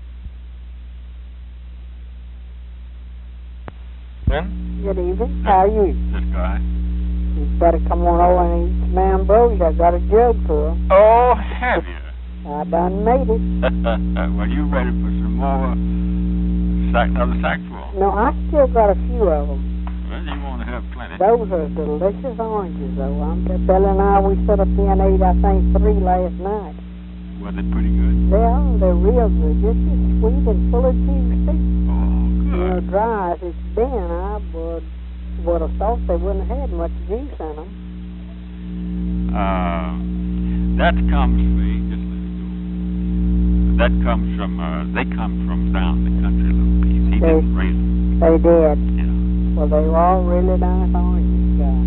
Ben? Good evening. How are you? This guy. You better come on over and eat some ambrosia. I got a jug for her. Oh, have you? I done made it. Well, you ready for some more sack, another sack full? No, I still got a few of them. Well, you want to have plenty. Those are delicious oranges, though. I'm just telling you, we set up in ate, I think, three last night. Was it pretty good? Yeah, they're real good. Just as sweet and full of juice, too. Oh, You know, good. dry as it's been, I would would have thought they wouldn't have had much juice in them. Uh, that comes, see, just let me go. That comes from, uh, they come from down the country a little piece. He They- didn't raise them. They did. Yeah. Well, they were all really nice oranges, guys.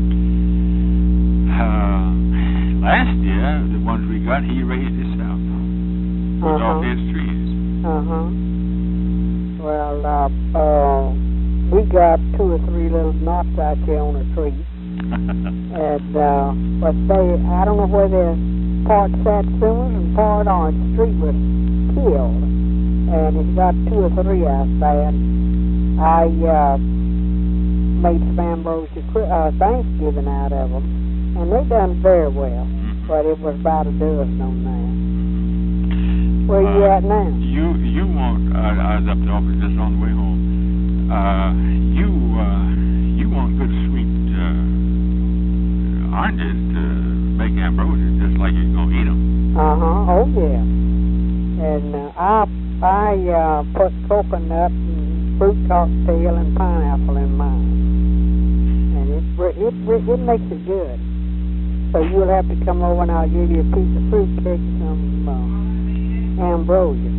Uh, last year, the ones we got, he raised himself. With all Uh-huh. his trees. Uh-huh. Well, uh, uh, we got two or three little knots out here on a tree. And, uh, but they, I don't know whether part satsumas and part orange. The tree was killed. And it's got two or three out there. I, uh, made some ambrosia uh, Thanksgiving out of them. And they done very well. But it was about a dozen on there. Where you Uh, at now? You you want? Uh, I was up the office just on the way home. Uh, you uh, you want good sweet uh, oranges to make ambrosia, just like you're gonna eat them. Uh huh. Oh yeah. And uh, I I uh, put coconut and fruit cocktail and pineapple in mine, and it it it, it makes it good. So you'll have to come over and I'll give you a piece of fruit cake and some uh, ambrosia.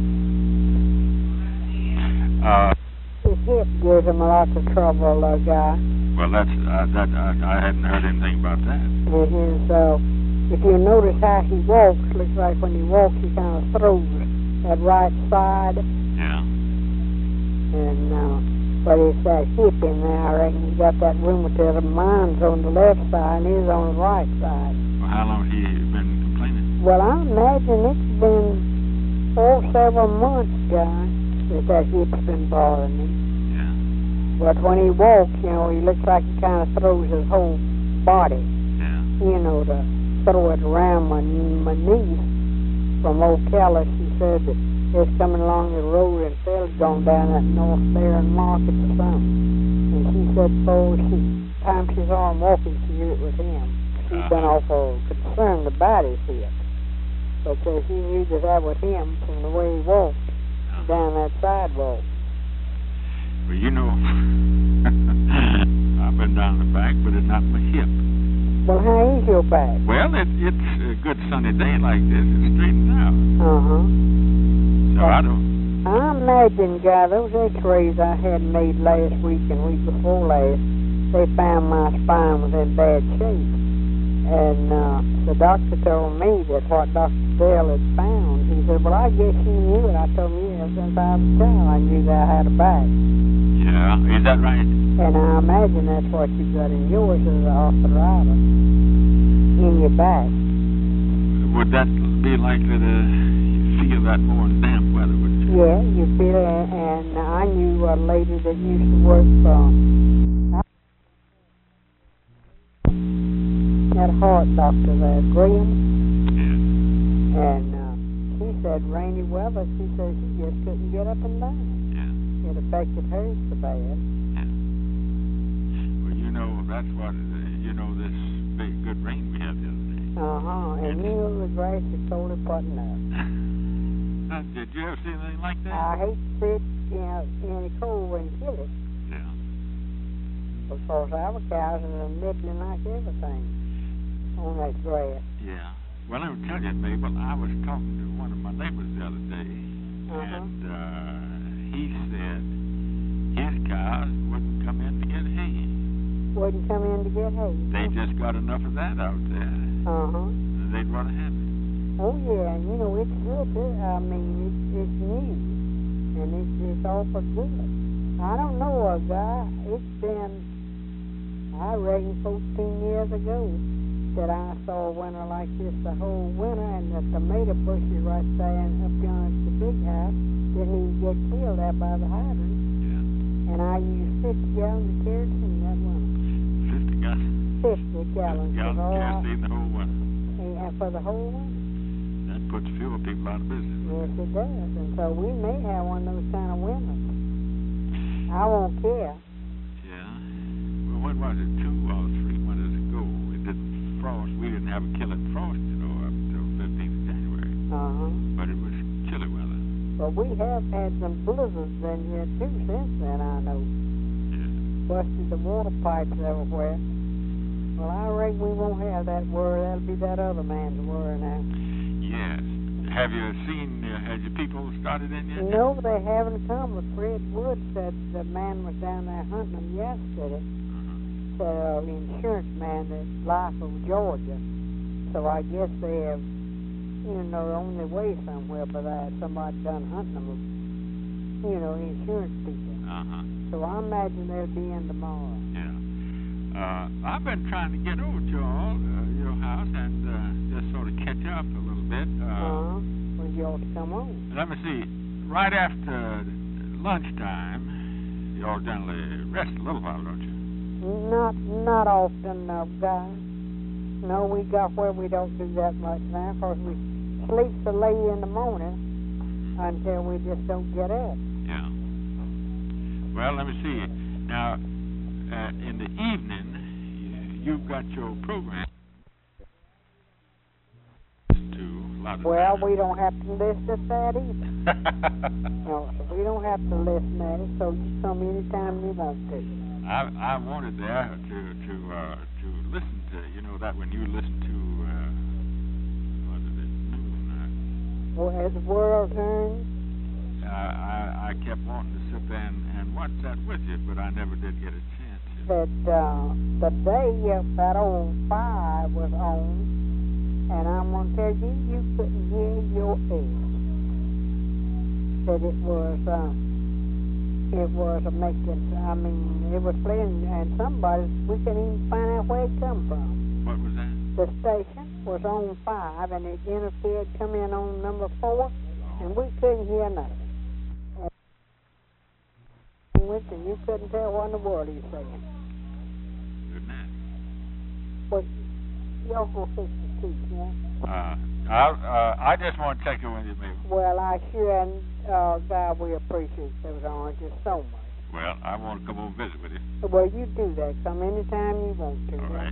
Uh, His hip gives him a lot of trouble, uh, guy. well, that's uh, that I, I hadn't heard anything about that. And his, uh, if you notice how he walks, looks like when he walks he kind of throws that right side, Yeah. and uh, but it's that hip in there. I reckon he got that rheumatism. Mine's on the left side and his on the right side. Well, how long has he been complaining? Well, I imagine it's been four, several months, guy, that that hip's been bothering him. Yeah. But when he walks, you know, he looks like he kind of throws his whole body, Yeah. you know, to throw it around my, my knees. From old Callis, he said that he was coming along the road and Phil's gone down that north there and market or something. And she said, oh, she, time she saw him walking, she knew it was him. She'd been Uh-huh. awful concerned about his hip. But uh, she knew that that was him from the way he walked down that sidewalk. Well, you know, I've been down the back, but it's not my hip. Well, how is your back? Well, it, it's a good sunny day like this. It straightens out. Uh-huh. So I don't. I imagine, guy, those x-rays I had made last week and week before last, they found my spine was in bad shape. And uh, the doctor told me that what Doctor Dell had found, he said, well, I guess you knew it. I told him, yeah, since I was a child, I knew that I had a back. Yeah, is that right? And I imagine that's what you got in yours is arthritis in your back. Would that be likely to feel that more in damp weather, wouldn't you? Yeah, you feel it. And I knew a lady that used to work for that heart doctor there, Graham. Yeah. And uh, she said rainy weather, she said she just couldn't get up and down. Yeah. It affected her so bad. Yeah. Well, you know, that's what, uh, you know, this big good rain we had the other day. Uh-huh. And you know the grass is totally buttoned up. Uh, did you ever see anything like that? I hate to see it, you know, in the cold and kill it. Yeah. Because our cows are nibbling like everything on that grass. Yeah. Well, let me tell you, Mabel, I was talking to one of my neighbors the other day, Uh-huh. and uh, he said his cows wouldn't come in to get hay. Wouldn't come in to get hay. They just got enough of that out there. Uh-huh. They'd rather have it. Oh, yeah, and you know, it's good. Too. I mean, it's, it's new, and it's, it's awful good. I don't know a guy, it's been, I reckon, fourteen years ago that I saw a winter like this the whole winter, and the tomato bushes right there and up yonder at the big house didn't even get killed out by the hydrant. Yeah. And I used fifty gallons of kerosene that winter. Fifty gallons. fifty gallons. Fifty gallons for of all- kerosene the whole winter. And for the whole winter. That puts fewer people out of business. Yes, it does. And so we may have one of those kind of winters. I won't care. Yeah. Well, when was it? Two or three winters ago, it didn't frost. We didn't have a killing frost, you know, up until fifteenth of January. Uh-huh. But it was chilly weather. But we have had some blizzards in here, too, since then, I know. Yeah. Busted the water pipes everywhere. Well, I reckon we won't have that worry. That'll be that other man's worry now. Yes. Have you seen, uh, has your people started in yet? No, they haven't come. But Fred Wood said the man was down there hunting them yesterday. Uh-huh. The insurance man at Life of Georgia. So I guess they have, you know, on their way somewhere by that. Somebody done hunting them, you know, insurance people. Uh-huh. So I imagine they'll be in tomorrow. Yeah. Uh, I've been trying to get over to y'all, uh, your house, and uh, just sort of catch up a little bit. Uh, Uh-huh. Well, you ought to come on. Let me see. Right after lunchtime, y'all generally rest a little while, don't you? Not not often, uh, guys. No, we got where we don't do that much now, because we sleep so late in the morning until we just don't get up. Yeah. Well, let me see. Now, uh, in the evening, y- you've got your program to a lot of Well, times. we don't have to listen to that either. No, so we don't have to listen at it, so you come anytime you want to. I I wanted there to to uh, to listen to, you know, that when you listen to uh, what is it, noon. Uh, Well, as the world turns, uh, I I kept wanting to sit there and, and watch that with you, but I never did get a chance. that uh, the day uh, that old fire was on, and I'm going to tell you, you couldn't hear your ears. That it was, uh, it was a making, I mean, it was playing, and somebody, we couldn't even find out where it come from. What was that? The station was on five, and it interfered, come in on number four, and we couldn't hear nothing. And you couldn't tell what in the world he was saying. Good night. Well, y'all go fix the teeth, yeah? Uh, I uh, I just want to check in with you, Mabel. Well, I sure, and uh, God, we appreciate those oranges so much. Well, I want to come over and visit with you. Well, you do that. Come anytime you want to. All yeah? right.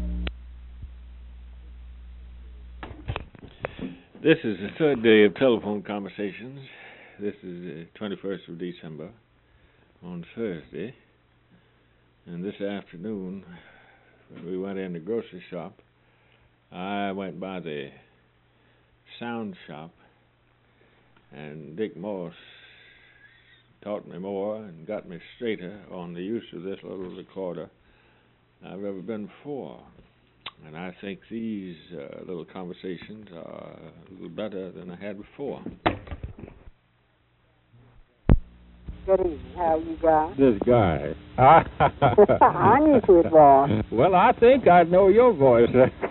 This is the third day of telephone conversations. This is the twenty-first of December on Thursday. And this afternoon, when we went in the grocery shop, I went by the sound shop, and Dick Morse taught me more and got me straighter on the use of this little recorder I've ever been before. And I think these uh, little conversations are a little better than I had before. Good evening. How you guys? This guy. I knew who it was. Well, I think I know your voice.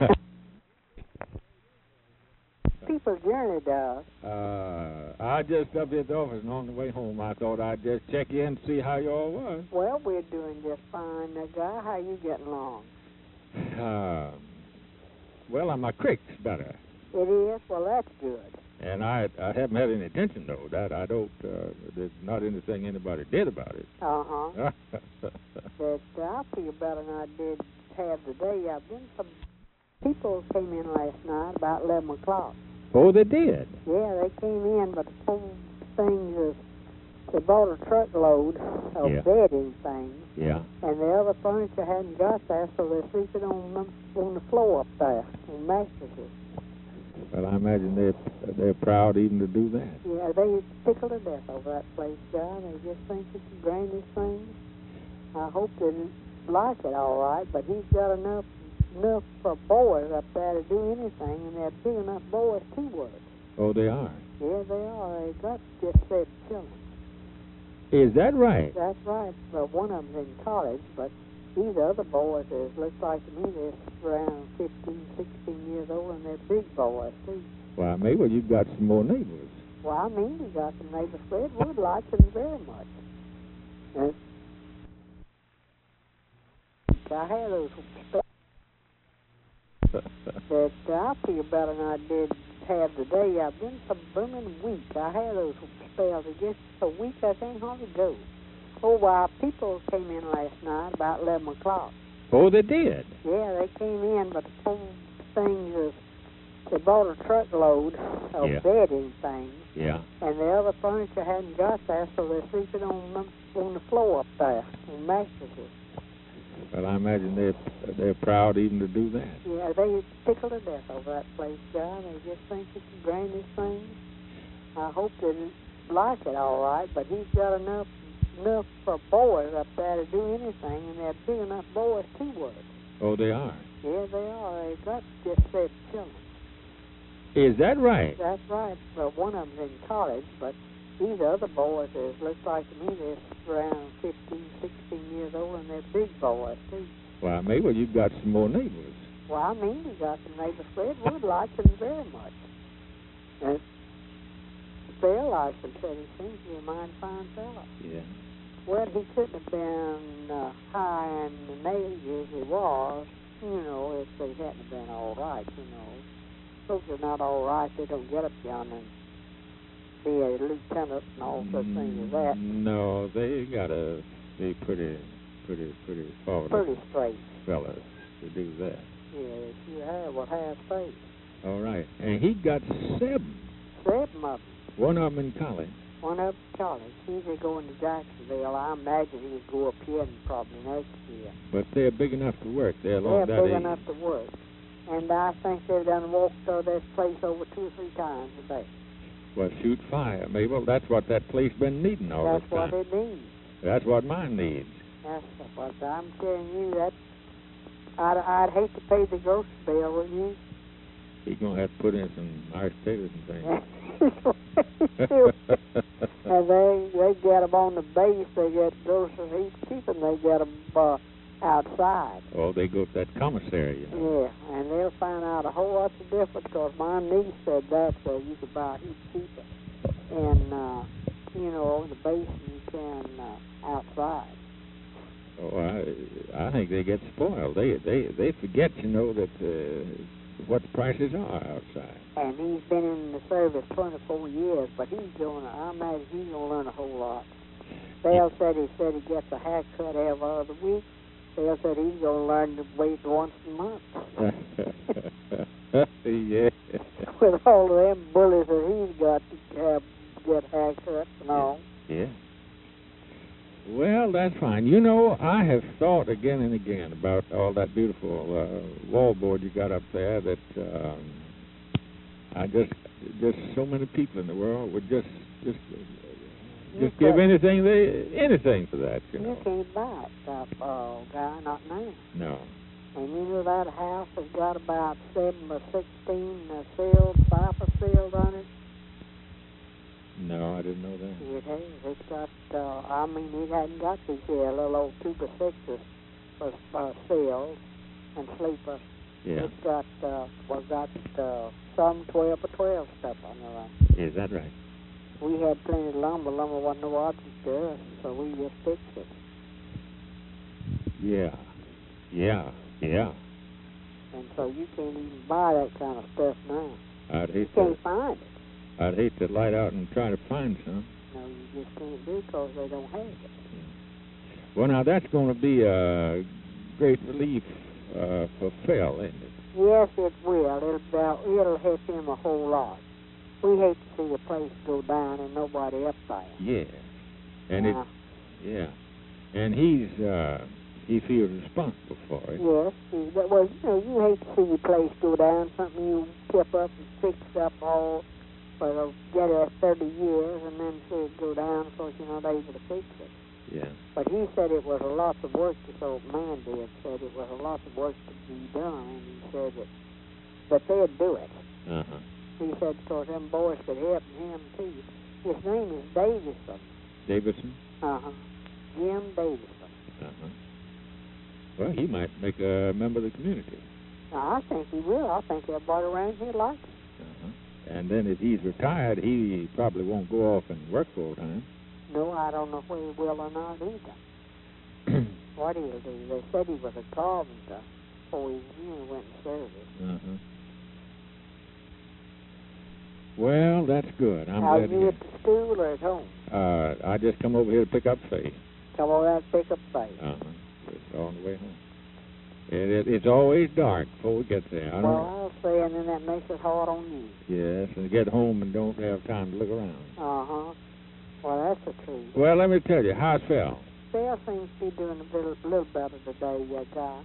People's Journey does. uh, I just up at the office, and on the way home, I thought I'd just check in and see how you all was. Well, we're doing just fine, now, guy. How you getting along? Uh, well, uh, my crick's better. It is? Well, that's good. And I I haven't had any attention, though. That I don't, uh, there's not anything anybody did about it. Uh-huh. But uh, I feel better than I did have today. I've been some people came in last night about eleven o'clock. Oh, they did? Yeah, they came in, but the whole thing is, they bought a truckload of Yeah. bedding things, Yeah. and the other furniture hadn't got there, so they're sleeping on the, on the floor up there, on mattresses. Well, I imagine they're, they're proud even to do that. Yeah, they tickled to death over that place, John. They just think it's the grandest thing. I hope they like it all right, but he's got enough enough for boys up there to do anything, and they're big enough boys to work. Oh, they are? Yeah, they are. They got just said children. Is that right? That's right. Well, one of them's in college, but these other boys is looks like to me they're around fifteen, sixteen years old, and they're big boys too. Well, maybe you've got some more neighbors. Well, I mean, we got some neighbors. Fred Wood likes them very much. And I had those spells that uh, I feel better than I did have today. I've been so booming weak. I had those spells. It just so weak I can't hardly go. Oh, well, people came in last night about eleven o'clock. Oh, they did? Yeah, they came in, but the whole thing is, they bought a truckload of Yeah. bedding things, Yeah. and the other furniture hadn't got there, so they're sleeping on the, on the floor up there, on mattresses. Well, I imagine they're, they're proud even to do that. Yeah, they tickled to death over that place, John. They just think it's the grandest thing. I hope they like it all right, but he's got enough enough for boys up there to do anything, and they're big enough boys to work. Oh, they are? Yeah, they are. They got just said children. Is that right? That's right. Well, one of them's in college, but these other boys is looks like to me they're around fifteen, sixteen years old, and they're big boys too. Well, maybe you've got some more neighbors. Well, I mean, we got some neighbors. Fred Wood likes them very much. And Bill likes them, said he seems to be a mighty fine fellow. Yeah. Well, he couldn't have been uh, high in the ages he was, you know, if they hadn't been all right, you know. Folks are not all right. They don't get up yonder and be a lieutenant and all such things as that. No, they gotta be pretty, pretty, pretty forward Pretty straight. fellas to do that. Yeah, if you have, well, have faith. All right. And he got seven. Seven of them. One of them in college. One up in college. He's going to Jacksonville. I imagine he'd go up here and probably next year. But they're big enough to work. They're along They're that big age. enough to work. And I think they've done walked uh, this place over two or three times a day. Well, shoot fire, Mabel. That's what that place been needing all That's this what time. it needs. That's what mine needs. That's what I'm telling you. That I'd, I'd hate to pay the grocery bill, wouldn't you? He's gonna have to put in some mashed potatoes and things. And they they get them on the base. They get groceries heap cheap, and they get them uh, outside. Oh, they go to that commissary. You know. Yeah, and they'll find out a whole lot of difference, because my niece said that, so you could buy it cheaper. And, uh, you know, the base you can uh, outside. Oh, I I think they get spoiled. They they they forget, you know, that uh, what the prices are outside. And he's been in the service twenty-four years, but he's going to, I imagine he's going to learn a whole lot. Dale said he said he gets a haircut every other week. Dale said he's going to learn to wait once a month. Yeah. With all of them bullies that he's got to have, get haircuts and all. Yeah. Well, that's fine. You know, I have thought again and again about all that beautiful uh, wallboard you got up there. That um, I just, just so many people in the world would just, just, uh, just give anything they, anything for that. You know. You can't buy it, uh, uh, guy, not now. No. And you know that house has got about seven or sixteen uh, sealed, cipher sealed on it. No, I didn't know that. It has. It's got, uh, I mean, it hadn't got these here little old two by sixes for uh, seals and sleepers. Yeah. It's got, uh, well, got uh, some twelve by twelve stuff on there. Is that right? We had plenty of lumber. Lumber wasn't no object to us, so we just fixed it. Yeah. Yeah. Yeah. And so you can't even buy that kind of stuff now. I'd You hate can't to. find it. I'd hate to light out and try to find some. No, you just can't do because they don't have it. Well, now that's going to be a great relief uh, for Phil, isn't it? Yes, it will. It'll, it'll help him a whole lot. We hate to see a place go down and nobody up there. Yeah. And it, Uh, yeah. And he's, uh, he feels responsible for it. Yes, see, that was, you know, you hate to see your place go down, something you kept up and fixed up all for the get it thirty years, and then see it go down because you're not able to fix it. Yeah. But he said it was a lot of work, this old man did, said it was a lot of work to be done, and he said that, that they'd do it. Uh-huh. He said because them boys could help him too. His name is Davison. Davidson? Uh-huh. Jim Davison. Uh-huh. Well, he might make a member of the community. Now, I think he will. I think everybody around here likes him. Uh-huh. And then if he's retired, he probably won't go off and work full time. No, I don't know whether he will or not either. What he'll do. They said he was a carpenter before he you know, went in service. Uh-huh. Well, that's good. I'm Are glad to you hear. at the school or at home? Uh, I just come over here to pick up Faith. Come over and pick up Faith. Uh-huh. It's on the way home. It, it, it's always dark before we get there. I don't Well, I'll say, and then that makes it hard on you. Yes, and get home and don't have time to look around. Uh-huh. Well, that's the truth. Well, let me tell you, how's Phil? Phil seems to be doing a little, little better today, yeah, guy.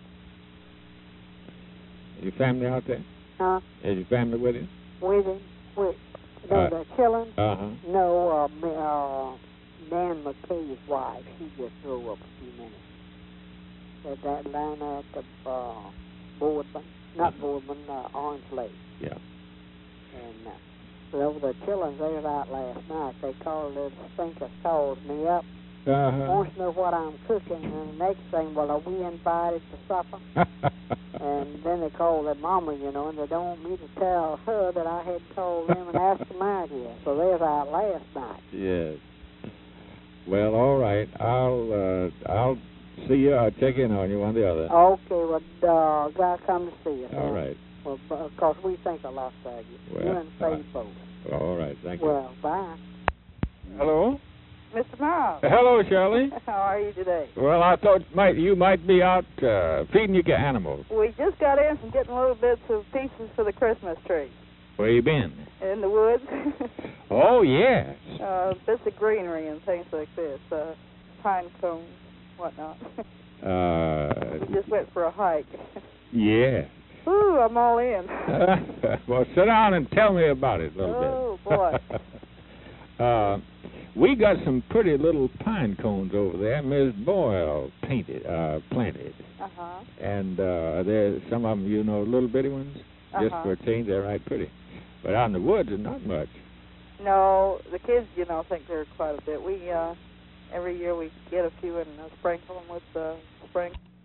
Is your family out there? Huh? Is your family with you? With him? With, no, Uh, the children? Uh-huh. No, uh, me- uh, Dan McKay's wife, she just drove up a few minutes. At that line at the uh, Boardman, not Boardman, uh, Orange Lake. Yeah. And uh, so the children, they was out last night. They called, the stinker called me up. Uh-huh. Wants to know what I'm cooking. And the next thing, well, are we invited to supper? And then they called their mama, you know, and they don't want me to tell her that I had called them and asked them out here. So they was out last night. Yes. Well, all right. I'll uh, I'll see you. I'll check in on you, one or the other. Okay, well, uh, guy come to see us. All right. Well, because we think a lot of you. Well, you and Faith uh, both. All right. Thank you. Well, bye. Hello. Mister Miles, Hello, Shirley. how are you today? Well, I thought might you might be out uh, feeding your animals. We just got in from getting little bits of pieces for the Christmas tree Where you been? in the woods. Oh, yes. uh, bits of greenery and things like this, uh, pine cones, whatnot. Uh, We just went for a hike. yes. Ooh, I'm all in. Well, sit down and tell me about it a little Oh, bit. boy. uh, we got some pretty little pine cones over there. Miss Boyle painted, uh, planted, Uh-huh. and uh, there's some of them, you know, little bitty ones. Just Uh-huh. for a change, they're right pretty. But out in the woods, there's not much. No, the kids, you know, think they're quite a bit. We, uh, every year we get a few and uh, sprinkle them with uh, spring